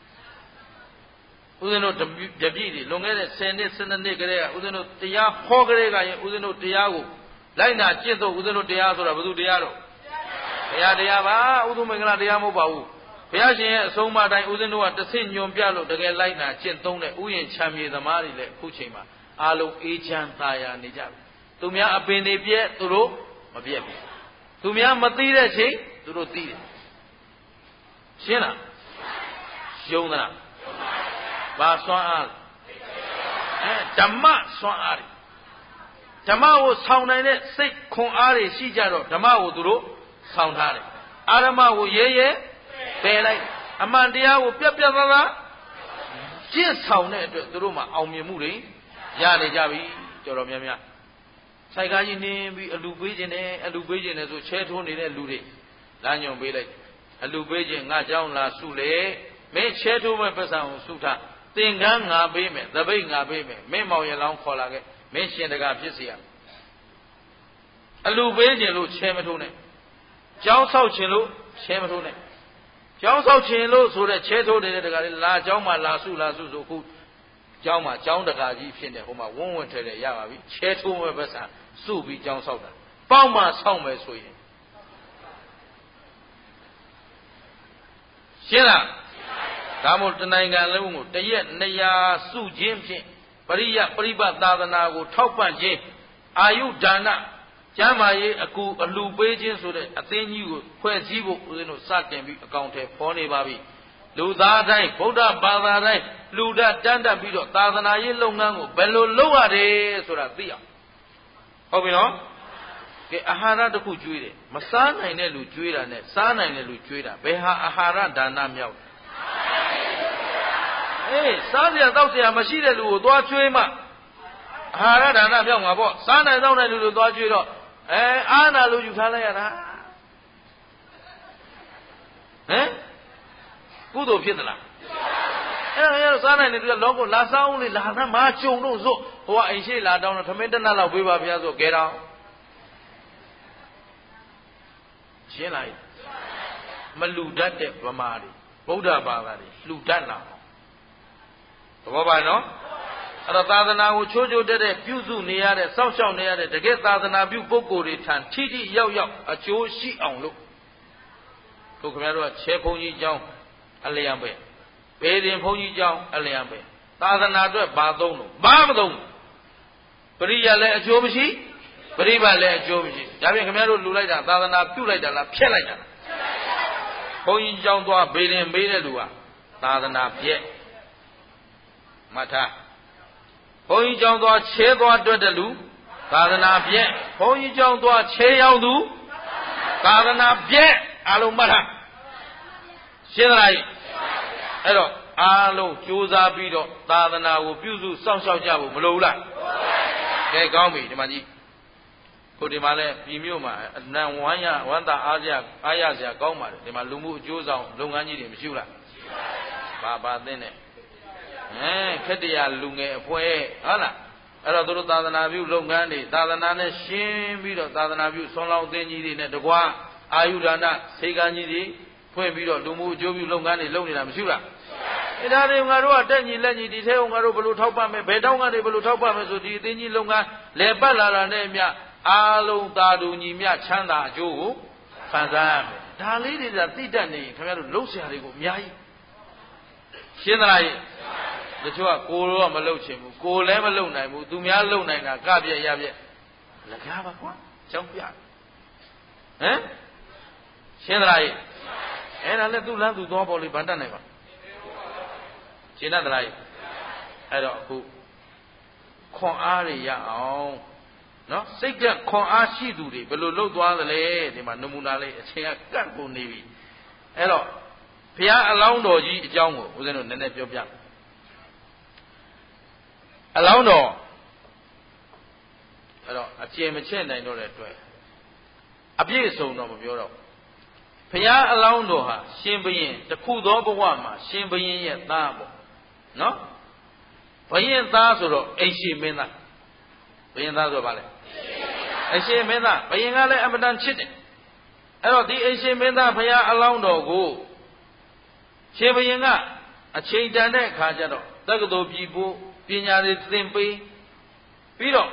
ဦးဇင်းတို့တပြည့်တွေလွန်ခဲ့တဲ့10နှစ်12နှစ်ကလေးကဦးဇင်းတို့တရားဟောကလေးကရင်ဦးဇင်းတို့တရားကိုလိုက်နာကျင့်သုံးဦးဇင်းတို့တရားဆိုတာဘယ်သူတရားတော့ဘုရားတရားပါဥဒုမင်္ဂလာတရားမဟုတ်ပါဘူးဘုရားရှင်ရဲ့အဆုံးအမတိုင်းဦးဇင်းတို့ကတဆင့်ညွန်ပြလို့တကယ်လိုက်နာကျင့်သုံးတဲ့ဥယျာဉ်ချမ်းမြေသမားတွေလည်းအခုချိန်မှာအားလုံးအေးချမ်းသာယာနေကြပြီသူများအပင်တွေပြည့်သူတို့မပြည့်ဘူးသူများမသိတဲ့ချိန်သူတို့သိတယ်ရှင်းလားယုံသလားဘာစွမ်းအားဓမ္မစွမ်းအားတွေဓမ္မကိုဆောင်နိုင်တဲ့စိတ်ခွန်အားတွေရှိကြတော့ဓမ္မကိုသူတို့ဆောင်ထားတယ်အာရမကိုရဲရဲပယ်လိုက်အမှန်တရားကိုပြက်ပြက်သားသားကျင့်ဆောင်တဲ့အတွက်သူတို့မှာအောင်မြင်မှုတွေရနေကြပြီတော်တော်များများဆိုင်ကားကြီးနင်းပြီးအလူပေးခြင်းနဲ့အလူပေးခြင်းနဲ့ဆိုချဲထိုးနေတဲ့လူတွေလမ်းညွန်ပေးလိုက်အလူပေးခြင်းငါเจ้าလာစုလေမင်းချဲထိုးမဲ့ပတ်စံကိုစုထားသင်္ကန်းငါပေးမယ်သပိတ်ငါပေးမယ်မင်းမောင်ရလောင်းခေါ်လာခဲ့မင်းရှင်တကာဖြစ်စီရအလူပေးခြင်းလို့ချဲမထိုးနဲ့ကျောင်းဆောက်ခြင်းလို့ချဲမထိုးနဲ့ကျောင်းဆောက်ခြင်းလို့ဆိုတဲ့ချဲထိုးနေတဲ့တကာလေးလာကျောင်းမှာလာစုဆိုခုကျောင်းမှာကျောင်းတကာကြီးဖြစ်နေဟိုမှာဝန်းထဲရပါပြီချဲထိုးမဲ့ပတ်စံစုပြီးကျောင်းဆောက်တာပေါက်မှဆောက်မယ်ဆိုရင်ရှင်းလားဒါမို့တနိုင်ငံလုံးကိုတရက်200စုခြင်းဖြင့်ပရိယပရိပတ်သာသနာကိုထောက်ပံ့ခြင်းအာယုဒါနကျမ်းမာရေးအလူပေးခြင်းဆိုတဲ့အသင်းကြီးကိုဖွဲ့စည်းဖို့ဦးဇင်းတို့စတင်ပြီးအကောင့်ထဲပေါ်နေပါပြီလူသားတိုင်းဗုဒ္ဓဘာသာတိုင်းလူတတ်တန်းတက်ပြီးတော့သာသနာရေးလုပ်ငန်းကိုဘယ်လိုလုပ်ရတယ်ဆိုတာသိအောင်ဟုတ်ပြီနော်ကဲအာဟာရတစ်ခုကျွေးတယ်မစားနိုင်တဲ့လူကျွေးတာနဲ့စားနိုင်တဲ့လူကျွေးတာဘယ်ဟာအာဟာရဒါနမြောက်အေးစားစရာတောက်စရာမရှိတဲ့လူကိုသွားကျွေးမှအာဟာရဒါနမြောက်မှာပေါ့စားနိုင်တောက်နိုင်လူတွေသွားကျွေးတော့အာနာလူယူထားလိုက်ရတာဟမ်ကုသိုလ်ဖြစ်သလားအဲ့ဒါစားနိုင်တယ်သူကလောကလာစားအောင်လေလာသမားကြုံတော့စို့ဟိုကအိမ်ရှိလာတောင်းတော့ထမင်းတစ်နက်လောက်ပေးပါဗျာဆိုကဲတော့ရှင်းလိုက်မလူတတ်တဲ့ဗမာတွေဗုဒ္ဓဘာသာတွေလူတတ်လာသဘောပါနော်အဲ့တော့သာသနာကိုချိုးချိုးတက်တဲ့ပြုစုနေရတဲ့စောင့်ရှောက်နေရတဲ့တကယ်သာသနာပြုပုဂ္ဂိုလ်တွေထံထိထိရောက်ရောက်အကျိုးရှိအောင်လို့တို့ခင်ဗျားတို့ကချဲဘုန်းကြီးเจ้าအလျံပဲပေရင်ဘုန်းကြီးเจ้าအလျံပဲသာသနာအတွက်ဘာသုံးလို့ဘာမသုံးပရိယလည်းအကျိုးမရှိပရိပတ်လည်းအကျိုးမရှိဒါပြင်ခင်ဗျားတို့လူလိုက်တာသာသနာပြုလိုက်တာလားဖျက်လိုက်တာလားဘုန်းကြီးเจ้าသွားပေရင်မေးတဲ့လူကသာသနာပြည့်မှတ်ထားဘုန်းကြီးเจ้าသွားချဲသွားတွက်တဲ့လူသာသနာပြည့်ဘုန်းကြီးเจ้าသွားချဲရောက်သူသာသနာပြည့်အားလုံးမှတ်ထားရှင်းသလားအဲ့တော့အားလုံးကြိုးစားပြီးတော့သာသနာကိုပြုစုစောင့်ရှောက်ကြဖို့မလိုဘူးလားကဲကောင်းပြီဒီမှာကြီးကိုဒီမှာလဲပြည်မြို့မှာအနံဝမ်းသာအားရစရာကောင်းပါတယ်ဒီမှာလူမှုအကျိုးဆောင်လုပ်ငန်းကြီးတွေမရှိဘူးလားဘာသိနေခက်တရားလူငယ်အဖွဲ့ဟုတ်လားအဲ့တော့တို့သာသနာပြုလုပ်ငန်းတွေသာသနာနဲ့ရှင်းပြီးတော့သာသနာပြုဆွမ်းလောင်းအသင်းကြီးတွေနဲ့တကွာအာယုဒါနစေကံကြီးတွေဖွင့်ပြီးတော့လူမှုအကျိုးပြုလုပ်ငန်းတွေလုပ်နေတာမရှိဘူးလားအဲ့ဒါတွေငါတို့ကတက်ညီလက်ညီဒီထဲကိုငါတို့ဘယ်လိုထောက်ပံ့မယ်ဘယ်တောင်းကနေဘယ်လိုထောက်ပံ့မယ်ဆိုဒီအသင်းကြီးလုပ်ငန်းလဲပတ်လာတာနဲ့အမျှအားလုံးသာတူညီမျှချမ်းသာအကျိုးကိုခံစားရမယ်ဒါလေးတွေကသိတတ်နေရင်ခင်ဗျားတို့လှုပ်ရှားတွေကိုအများကြီးရှင်းသလားတချို့ကကိုတော့မလှုပ်ချင်ဘူးကိုလည်းမလှုပ်နိုင်ဘူးသူများလှုပ်နိုင်တာကပြက်ရပြက်လကားပါကွာကြောက်ပြဟမ်ရှင်းသလားအဲ့ဒါလည်းသူ့လမ်းသူသွားပေါ်လေးဗန်တတ်နိုင်ပါရှင်းတတ်လားအဲ့တော့အခုခွန်အားတွေရအောင်နော်စိတ်ကခွန်အားရှိသူတွေဘယ်လိုလှုပ်သွားသလဲဒီမှာနမူနာလေးအချိန်ကကတ်ကုန်နေပြီအဲ့တော့ဘုရားအလောင်းတော်ကြီးအကြောင်းကိုဦးဇင်းတို့နည်းနည်းပြောပြအလောင်းတော်အဲ့တော့အကျဉ်းမချက်နိုင်တော့တဲ့အတွက်အပြည့်စုံတော့မပြောတော့ဘုရားအလောင်းတော်ဟာရှင်ဘုရင်တခုသောဘဝမှာရှင်ဘုရင်ရဲ့သားပေါ့နော်ဘုရင်သားဆိုတော့အိမ်ရှိမင်းသားဘုရင်သားဆိုပါလေအိမ်ရှိမင်းသားဘုရင်ကလည်းအမတန်ချစ်တယ်အဲ့တော့ဒီအိမ်ရှိမင်းသားဘုရားအလောင်းတော်ကိုရှင်ဘုရင်ကအချိန်တန်တဲ့အခါကျတော့တက္ကသိုလ်ပြည်ဖို့ပညာတွေသင်ပေးပြီးတော့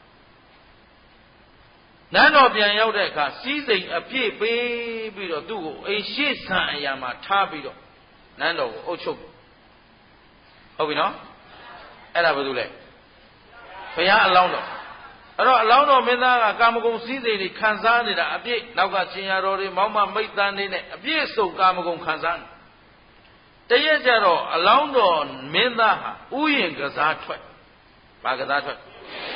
နန်းတော်ပြန်ရောက်တဲ့အခါစီးစိမ်အပြည့်ပေးပြီးတော့သူ့ကိုအိမ်ရှိဆံအရာမှာထားပြီးတော့နန်းတော်ကိုအုပ်ချုပ်ဟုတ်ပြီနော်အဲ့ဒါဘာလို့လဲဘုရားအလောင်းတော်အဲ့တော့အလောင်းတော်မင်းသားကကာမဂုဏ်စည်းစိမ်တွေခံစားနေတာအပြည့်နောက်ကရှင်ရတော်တွေမောင်းမမိတ်တန်းနေနဲ့အပြည့်စုံကာမဂုဏ်ခံစားနေတရက်ကြတော့အလောင်းတော်မင်းသားဟာဥယျာဉ်ကစားထွက်ဘာကစားထွက်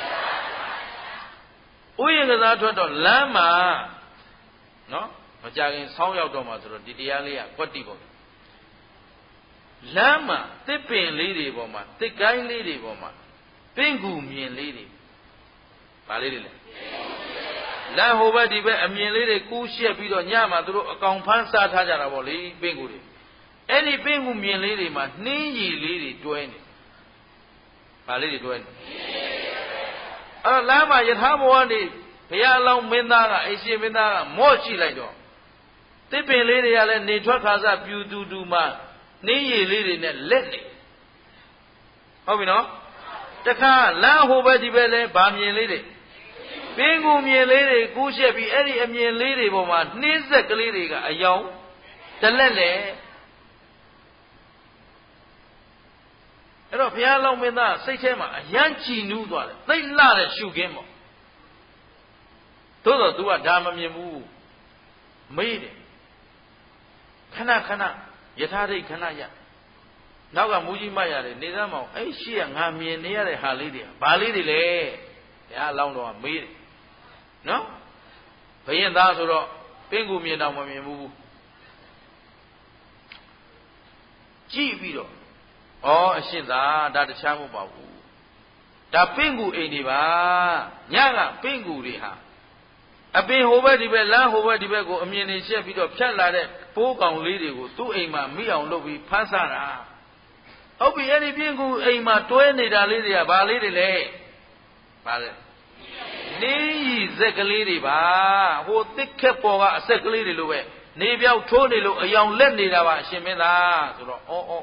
ဥယျာဉ်ကစားထွက်တော့လမ်းမှာနော်မကြခင်ဆောင်းရောက်တော့မှဆိုတော့ဒီတရားလေးကကွက်တိပေါ့လမ်းမှာတစ်ပင်လေးတွေပေါ်မှာတစ်ကိုင်းလေးတွေပေါ်မှာပင့်ကူမြင်လေးတွေဘာလေးတွေလဲလမ်းဟိုဘက်ဒီဘက်အမြင်လေးတွေကူးရှက်ပြီးတော့ညမှာသူတို့အကောင်ဖမ်းစားထားကြတာပေါ့လေပင့်ကူတွေအဲ့ဒီပင့်ကူမြင်လေးတွေမှာနှင်းရည်လေးတွေတွဲနေဘာလေးတွေတွဲနေအဲ့လမ်းမှာယထာဘဝနေဘုရားအလောင်းမင်းသားကအိရှင်မင်းသားကမော့ကြည့်လိုက်တော့တစ်ပင်လေးတွေကလည်းနေထွက်ခါစားပြူတူတူမှနှင်းရည်လေးတွေနဲ့လက်နေဟုတ်ပြီနော်တခါလမ်းဟိုဘက်ဒီဘက်လဲဗာမြင်လေးတွေပင်ကူမြင်လေးတွေကူးရှက်ပြီးအဲ့ဒီအမြင်လေးတွေပေါ်မှာနှင်းဆက်ကလေးတွေကအယောင်တလက်လေအဲ့တော့ဘုရားလောင်းမင်းသားစိတ်ထဲမှာအယံကြည်နူးသွားတယ်သိမ့်လှတဲ့ရှုခင်းပေါ့သို့တော့ तू ကဒါမမြင်ဘူးမေးတယ်ခဏခဏယထာဒိတ်ခဏရနောက်ကမူကြီးမတ်ရတယ်နေသားမောင်အဲ့ရှိကငါမြင်နေရတဲ့ဟာလေးတွေဘာလေးတွေလဲဘုရားလောင်းတော်ကမေးတယ်နော်ဘုရင်သားဆိုတော့ပင်ကူမြင်တော့မမြင်ဘူးကြည့်ပြီးတော့ဩအရှင်သာဒါတခြားမဟုတ်ပါဘူးဒါပင့်ကူအိမ်တွေပါညကပင့်ကူတွေဟာအပင်ဟိုဘက်ဒီဘက်လမ်းဟိုဘက်ဒီဘက်ကိုအမြင်နေရှက်ပြီးတော့ဖြတ်လာတဲ့ပိုးကောင်လေးတွေကိုသူ့အိမ်မှာမိအောင်လုပ်ပြီးဖမ်းဆတာဟုတ်ပြီအဲ့ဒီပင့်ကူအိမ်မှာတွဲနေတာလေးတွေကဘာလေးတွေလဲဘာလဲနင်းရီဇက်ကလေးတွေပါဟိုတစ်ခက်ပေါ်ကအဆက်ကလေးတွေလိုပဲနေပြောက်ထိုးနေလို့အယောင်လက်နေတာပါအရှင်မင်းသားဆိုတော့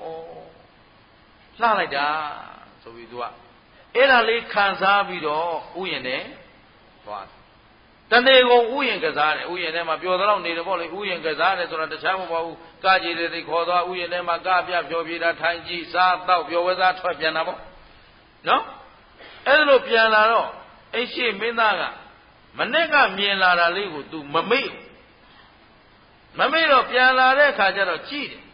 လှလိုက်တာဆိုပြီးသူကအဲ့ဒါလေးခံစားပြီးတော့ဥယျာဉ်နဲ့သွားတနေ့ကုန်ဥယျာဉ်ကစားတယ်ဥယျာဉ်ထဲမှာပျော်တော့နေတယ်ပေါ့လေဥယျာဉ်ကစားတယ်ဆိုတာတခြားမဟုတ်ဘူးကကြည်တွေခေါ်သွားဥယျာဉ်ထဲမှာကပြပျော်ပြေတာထိုင်ကြည့်စားတော့ပျော်ဝဲစားထွက်ပြန်တာပေါ့နော်အဲ့လိုပြန်လာတော့အိရှိမင်းသားကမနေ့ကမြင်လာတာလေးကို तू မမေ့တော့ပြန်လာတဲ့အခါကျတော့ကြည့်တယ်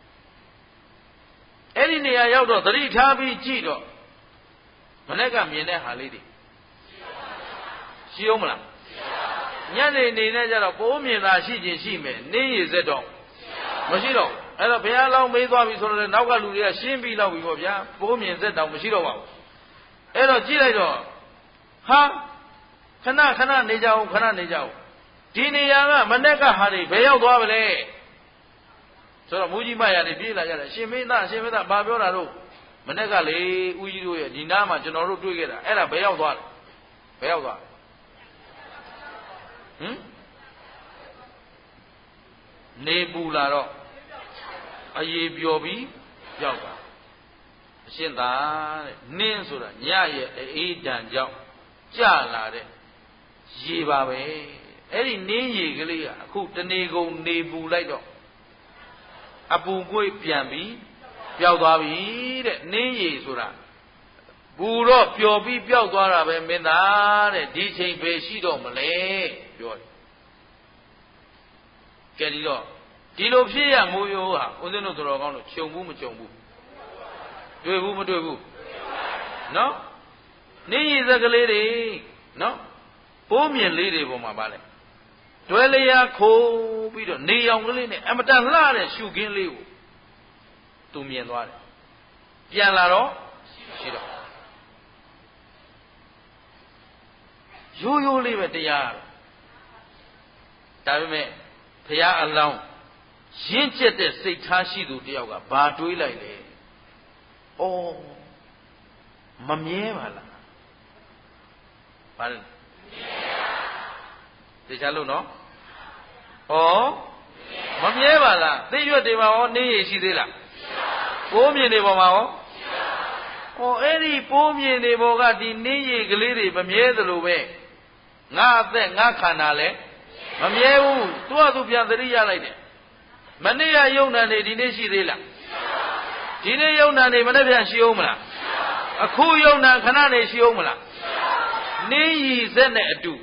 အဲ့ဒီနေရာရောက်တော့သတိထားပြီးကြည့်တော့မနေ့ကမြင်တဲ့ဟာလေးတွေရှိအောင်မလားညနေနေနဲ့ကြတော့ပိုးမြင်သာရှိခြင်းရှိမယ်နင်းရည်စက်တော့မရှိတော့အဲ့တော့ဘုရားလောင်းမေးသွားပြီဆိုတော့နောက်ကလူတွေကရှင်းပြီးလောက်ပြီပေါ့ဗျာပိုးမြင်စက်တောင်မရှိတော့ပါဘူးအဲ့တော့ကြည့်လိုက်တော့ဟာခဏနေကြအောင်ခဏနေကြအောင်ဒီနေရာကမနေ့ကဟာတွေဘယ်ရောက်သွားပါလဲဆိုတော့မူကြီးမရတွေပြေးလာကြတယ်ရှင်မင်းသားဘာပြောတာတော့မနေ့ကလေဦးကြီးတို့ရဲ့ဒီနားမှာကျွန်တော်တို့တွေ့ခဲ့တာအဲ့ဒါဘယ်ရောက်သွားလဲဘယ်ရောက်သွားဟမ်နေပူလာတော့အရေးပျော်ပြီးရောက်တာအရှင်သာတဲ့နင်းဆိုတာညရဲ့အေးတန်ကြောင့်ကြလာတဲ့ရေပါပဲအဲ့ဒီနင်းရေကလေးကအခုတနေကုန်နေပူလိုက်တော့အပူကွေ့ပြန်ပြီးပျောက်သွားပြီတဲ့နင်းရေဆိုတာပူတော့ပျော်ပြီးပျောက်သွားတာပဲမင်းသားတဲ့ဒီချိန်ပဲရှိတော့မလဲပြောတယ်ကဲဒီတော့ဒီလိုဖြစ်ရမိုးရိုးဟာဦးဇင်းတို့တော်ကောင်းတို့ခြုံဘူးမခြုံဘူးတွေ့ဘူးမတွေ့ဘူးနော်နင်းရည်စက်ကလေးတွေနော်ပိုးမြင်လေးတွေပေါ်မှာပါလဲတွဲလျာခိုးပြီးတော့နေရောင်ကလေးနဲ့အမတန်လှတဲ့ရှုခင်းလေးကိုသူမြင်သွားတယ်ပြန်လာတော့ရှိတော့ရိုးလေးပဲတရားဒါပေမဲ့ဘုရားအလောင်းရင့်ကျက်တဲ့စိတ်ထားရှိသူတယောက်ကဘာတွေးလိုက်လဲဩမမြဲပါလားဘာလဲသိချလို့နော်ဩမမြဲပါလားသိရွက်တွေမှာရောနေရရှိသေးလားပိုးမြင်တွေပေါ်မှာရောအဲ့ဒီပိုးမြင်တွေပေါ်ကဒီနေရကလေးတွေမမြဲသလိုပဲငါအသက်ငါခန္ဓာလဲမမြဲဘူးသူ့အသူပြန်သတိရလိုက်တယ်မနေ့ကယုံနာနေဒီနေ့ရှိသေးလားဒီနေ့ယုံနာနေမနေ့ပြန်ရှိအောင်မလားအခုယုံနာခဏနေရှိအောင်မလားနင်းရည်စက်နဲ့အတူ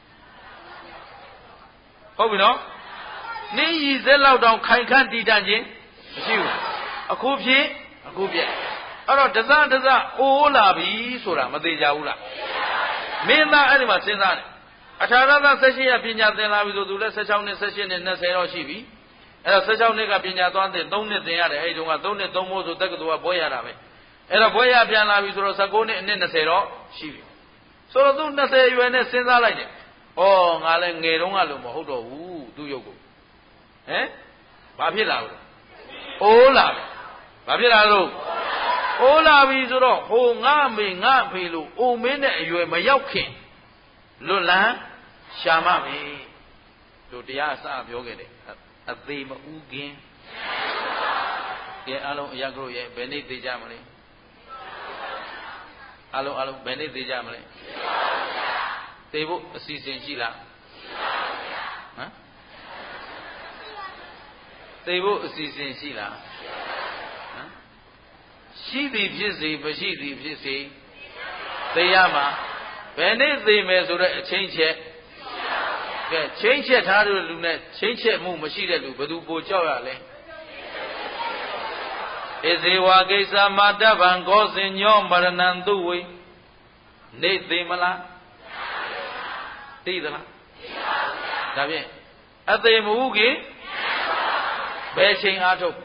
ဟုတ်ပြီနော်နင်းရည်စက်လောက်တောင်ခိုင်ခန့်တည်တံ့ခြင်းမရှိဘူးအခုဖြစ်အခုပြက်အဲ့တော့တစအိုးလာပြီဆိုတာမသေးကြဘူးလားမင်းသားအဲ့ဒီမှာစဉ်းစားတယ်အထာရသ16ရပညာသင်လာပြီဆိုသူလည်း16နှစ်18နှစ်20တော့ရှိပြီအဲ့တော့16နှစ်ကပညာသွားသင်3နှစ်သင်ရတယ်အဲ့ဒီတုန်းက3နှစ်3မိုးဆိုတက္ကသိုလ်ကဘွဲရတာပဲအဲ့တော့ဘွဲရပြန်လာပြီဆိုတော့19နှစ်အနှစ်20တော့ရှိပြီဆိုတော့သူ20ရွယ်နဲ့စဉ်းစားလိုက်တယ်ဩငါလည်းငယ်တုန်းကလို့မဟုတ်တော့ဘူးသူ့ရုပ်ကိုဟမ်ဘာဖြစ်လာလို့အိုးလာပြီဘာဖြစ်လာလို့အိုးလာပြီဆိုတော့ဟိုငါမေငါဖေလို့အိုမင်းတဲ့အရွယ်မရောက်ခင်လွတ်လန်းရှာမပဲတို့တရားအစပြောခဲ့တယ်အသေးမဥခင်ကဲအလုံးအရာကတို့ရဲ့ဘယ်နေ့သိကြမလဲအလုံးဘယ်နေ့သိကြမလဲသိဖို့အစီအစဉ်ရှိလားဟမ်သိဖို့အစီအစဉ်ရှိလားဟမ်ရှိသည်ဖြစ်စေမရှိသည်ဖြစ်စေသိရမှာဘယ်နေ့သိမယ်ဆိုတော့အချင်းချက်ကဲချင်းချက်ထားတဲ့လူနဲ့ချင်းချက်မှုမရှိတဲ့လူဘယ်သူပိုကြောက်ရလဲဣဇေဝကိစ္စမာတဗံကောစင်ညောမရဏံသူဝေနေသိမလားသိသလားသိပါဘူးဒါဖြင့်အသိမဟုတ်ခင်ဘယ်ချိန်အားထုတ်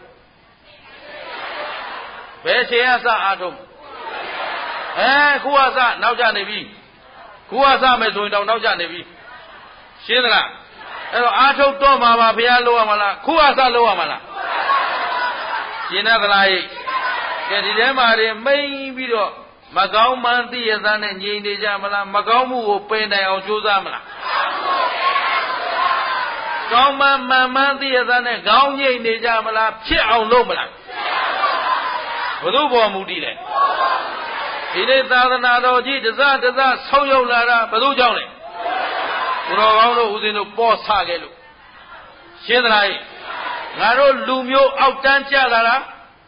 ဘယ်ချိန်အစအားထုတ်ခုအစနောက်ကျနေပြီခုအစမယ်ဆိုရင်တော့နောက်ကျနေပြီရှင်းသလားအဲ့တော့အားထုတ်တော့မှာပါဘုရားလို့ရမလားခုအစလို့ရမလားရှင်းသလားဟိကဲဒီထဲမှာတွေမိန်ပြီးတော့မကောင်းမှန်းသိရသားနဲ့ငြိမ်နေကြမလားမကောင်းမှုကိုပယ်နိုင်အောင်ကြိုးစားမလားကောင်းမှန်မှန်သိရသားနဲ့ခေါင်းငြိမ်နေကြမလားဖြစ်အောင်လုပ်မလားဘယ်သူပေါ်မူတည်လဲဒီနေ့သာသနာတော်ကြီးတစဆုံးရောက်လာတာဘယ်သူကြောင့်လဲဘုရားကောင်းတို့ဦးဇင်းတို့ပေါ်ဆခဲ့လို့ရှင်းသလားငါတို့လူမျိုးအောက်တန်းကြလာတာ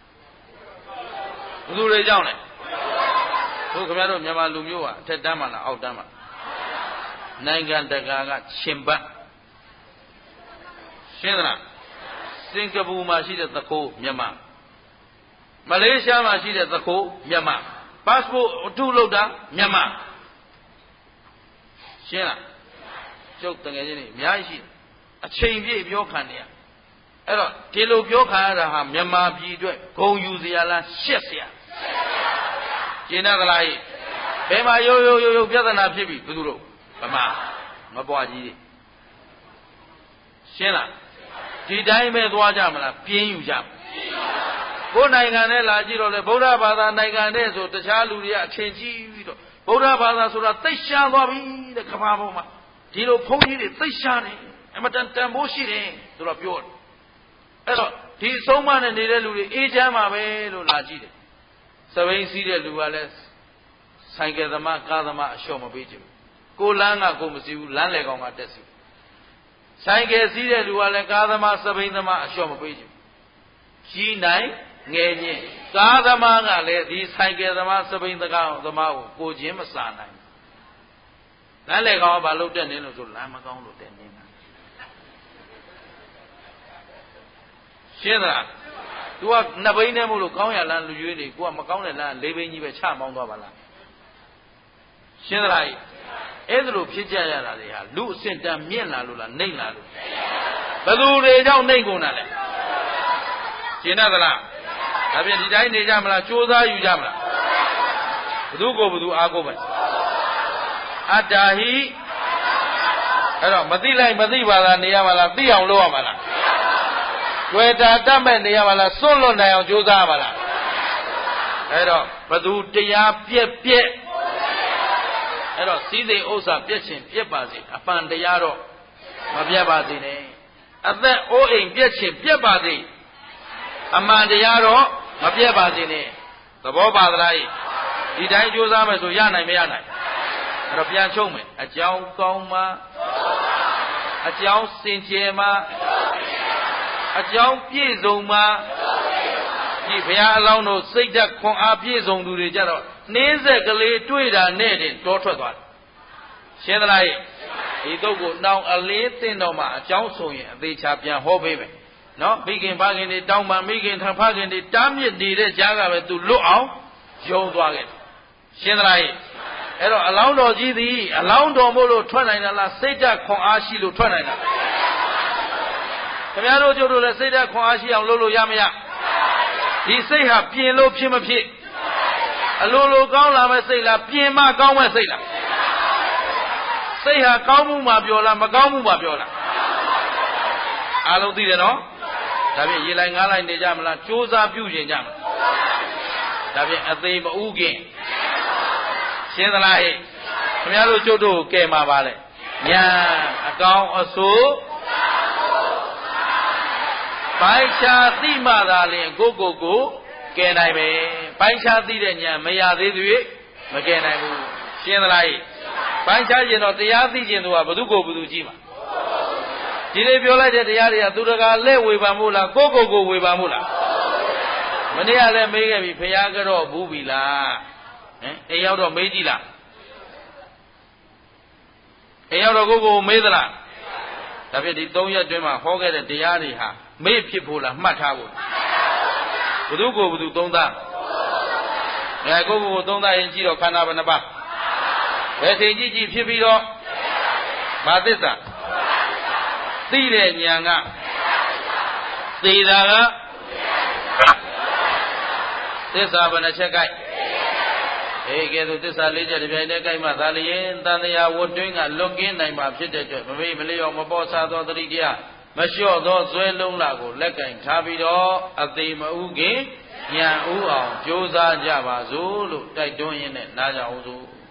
ဘယ်သူတွေကြောင့်လဲတို့ခင်ဗျားတို့မြန်မာလူမျိုးကအထက်တန်းမှလားအောက်တန်းမှနိုင်ငံတကာကရှင်ပတ်ရှင်းသလားစင်ကာပူမှာရှိတဲ့သခိုးမြန်မာမလေးရှားမှာရှိတဲ့သခိုးမြန်မာpassport အထုလုပ်တာမြန်မာရှင်းလားကျုပ်တကယ်ချင်းနေအများကြီးရှိတယ်အချိန်ပြည့်ပြောခံနေရအဲ့တော့ဒီလိုပြောခံရတာဟာမြန်မာပြည်အတွက်ဂုံယူစရာလားရှက်စရာကျင်းသလားဘယ်မှာရိုးပြဿနာဖြစ်ပြီဘယ်သူတို့ဗမာမပွားကြီးရှင်းလားဒီတိုင်းပဲသွားကြမလားပြင်းယူကြကိုယ်နိုင်ငံနဲ့လာကြည့်တော့လေဗုဒ္ဓဘာသာနိုင်ငံနဲ့ဆိုတခြားလူတွေကအထင်ကြီးပြီးတော့ဗုဒ္ဓဘာသာဆိုတာသိရှားသွားပြီတဲ့ကမ္ဘာပေါ်မှာဒီလိုဘုန်းကြီးတွေသိရှားတယ်အမတန်တန်ဖိုးရှိတယ်ဆိုတော့ပြောတယ်အဲ့တော့ဒီအဆုံးမနဲ့နေတဲ့လူတွေအေးချမ်းပါပဲလို့လာကြည့်တယ်စပိန်စီးတဲ့လူကလည်းဆိုင်ကယ်သမားကားသမားအလျှော့မပေးချင်ဘူးကိုလမ်းကကိုမစီဘူးလမ်းလေကောင်ကတက်စီဆိုင်ကယ်စီးတဲ့လူကလည်းကားသမားစပိန်သမားအလျှော့မပေးချင်ဘူးကြီးနိုင်ငယ်ချင်းကားသမားကလည်းဒီဆိုင်ကယ်သမားစပိန်သမားကိုချင်းမစားနိုင်လမ်းလေကောင်ကဘာလို့တက်နေလို့ဆိုလမ်းမကောင်းလို့တက်နေတာရှင်းသလား तू ကနှစ်ဘိန်းနဲ့မို့လို့ကောင်းရလမ်းလူရွေးနေကိုကမကောင်းတဲ့လမ်းလေးဘိန်းကြီးပဲချမောင်းသွားပါလားရှင်းသလားအဲ့ဒါလိုဖြစ်ကြရတာတွေဟာလူအစစ်တမ်းမြင့်လာလို့လားနှိမ့်လာလို့ဘယ်သူတွေကြောင့်နှိမ့်ကုန်တာလဲရှင်းသလားဒါဖြင့်ဒီတိုင်းနေကြမလားကြိုးစားယူကြမလားဘသူကိုဘသူအားကိုးမယ်အတ္တာဟိအဲ့တော့မသိလိုက်မသိပါလားနေရမှာလားသိအောင်လုပ်ရမှာလားတွေ့တာတတ်မဲ့နေရမှာလားစွန့်လွတ်နိုင်အောင်ကြိုးစားရမှာလားအဲ့တော့ဘသူတရားပြက်အဲ့တော့စည်းစိမ်ဥစ္စာပြက်ခြင်းပြက်ပါစေအပန်တရားတော့မပြက်ပါစေနဲ့အသက်အိုးအိမ်ပြက်ခြင်းပြက်ပါစေအမှန်တရားတော့မပြက်ပါစေနဲ့သဘောပါသလားဒီတိုင်းကြိုးစားမယ်ဆိုရနိုင်မရနိုင်အဲ့တော့ပြန်ချုပ်မယ်အကြောင်းကောင်းမှအကြောင်းစင်ကြယ်မှအကြောင်းပြည့်စုံမှဒီဘုရားအလောင်းတို့စိတ်ဓာတ်ခွန်အားပြည့်စုံသူတွေကြတော့နှင်းဆက်ကလေးတွေ့တာနဲ့တင်တောထွက်သွားတယ်ရှင်းသလားဒီတော့ကိုနောင်အလင်းသိတော့မှအကြောင်းဆိုရင်အသေးချာပြန်ဟောပေးမယ်နော်မိခင်ဖခင်တွေတောင်းပန်မိခင်ထဖခင်တွေတားမြစ်နေတဲ့ကြားကပဲသူလွတ်အောင်ယုံသွားခဲ့တယ်ရှင်းသလားအဲ့တော့အလောင်းတော်ကြီးသည်အလောင်းတော်မို့လို့ထွက်နိုင်တာလားစိတ်ဓာတ်ခွန်အားရှိလို့ထွက်နိုင်တာခင်ဗျားတို့ကျတို့လည်းစိတ်ဓာတ်ခွန်အားရှိအောင်လုပ်လို့ရမရဒီစိတ်ဟာပြင်လို့ဖြစ်မဖြစ်အလိုလိုကောင်းလာမဲ့စိတ်လားပြင်မှကောင်းမဲ့စိတ်လားစိတ်ဟာကောင်းမှုမှပြောလားမကောင်းမှုမှပြောလားအားလုံးသိတယ်နော်ဒါဖြင့်ရေလိုက်ငားလိုက်နေကြမလားကြိုးစားပြုကျင်ကြမလားဒါဖြင့်အသေးမဥခင်ရှင်းသလားခင်ဗျားတို့ကျုပ်တို့ကဲမှာပါလေညာအကောင်းအဆိုးပိုင်းခြားသိမှသာလျှင်ကိုကဲနိုင်မယ်ပိုင်းခြားသိတဲ့ညာမရသေးသေးမကဲနိုင်ဘူးရှင်းသလားပိုင်းခြားကျင်တော့တရားသိကျင်သူကဘသူကိုဘသူကြည့်မှာဒီလေးပြောလိုက်တဲ့တရားတွေကသူတကာလက်ဝေဖန်မို့လားကိုဝေဖန်မို့လားမနေ့ကလည်းမေးခဲ့ပြီဖရာကတော့ဘူးပြီလားအိမ်ရောက်တော့မေးကြည့်လားအိမ်ရောက်တော့ကိုမေးသလားဒါဖြင့်ဒီ3ရက်တွင်းမှာဟောခဲ့တဲ့တရားတွေဟာမေ့ဖြစ်ဖို့လားမှတ်ထားဖို့ဘသူကိုဘသူသုံးသားကိုသုံးသားရင်ကြည့်တော့ခန္ဓာဘယ်နှပါဘယ်ချိန်ကြည့်ဖြစ်ပြီးတော့ဘာသစ္စာသိတဲ့ဉာဏ်ကသိတာကသစ္စာဘယ်နှချက်ကိုက်ကဲသို့သစ္စာ4ချက်တစ်ပြိုင်တည်းကိုက်မှသာလျင်တန်တရားဝတ်တွင်းကလွတ်ကင်းနိုင်မှာဖြစ်တဲ့အတွက်မမေ့မလျော့မပေါ်စားသောတတိတရားမလျှော့သောဇွဲလုံးလာကိုလက်ကင်ထားပြီးတော့အသေးမဥခင်ဉာဏ်ဥအောင်ကြိုးစားကြပါစို့လို့တိုက်တွန်းရင်းနဲ့နားကြအောင်စို့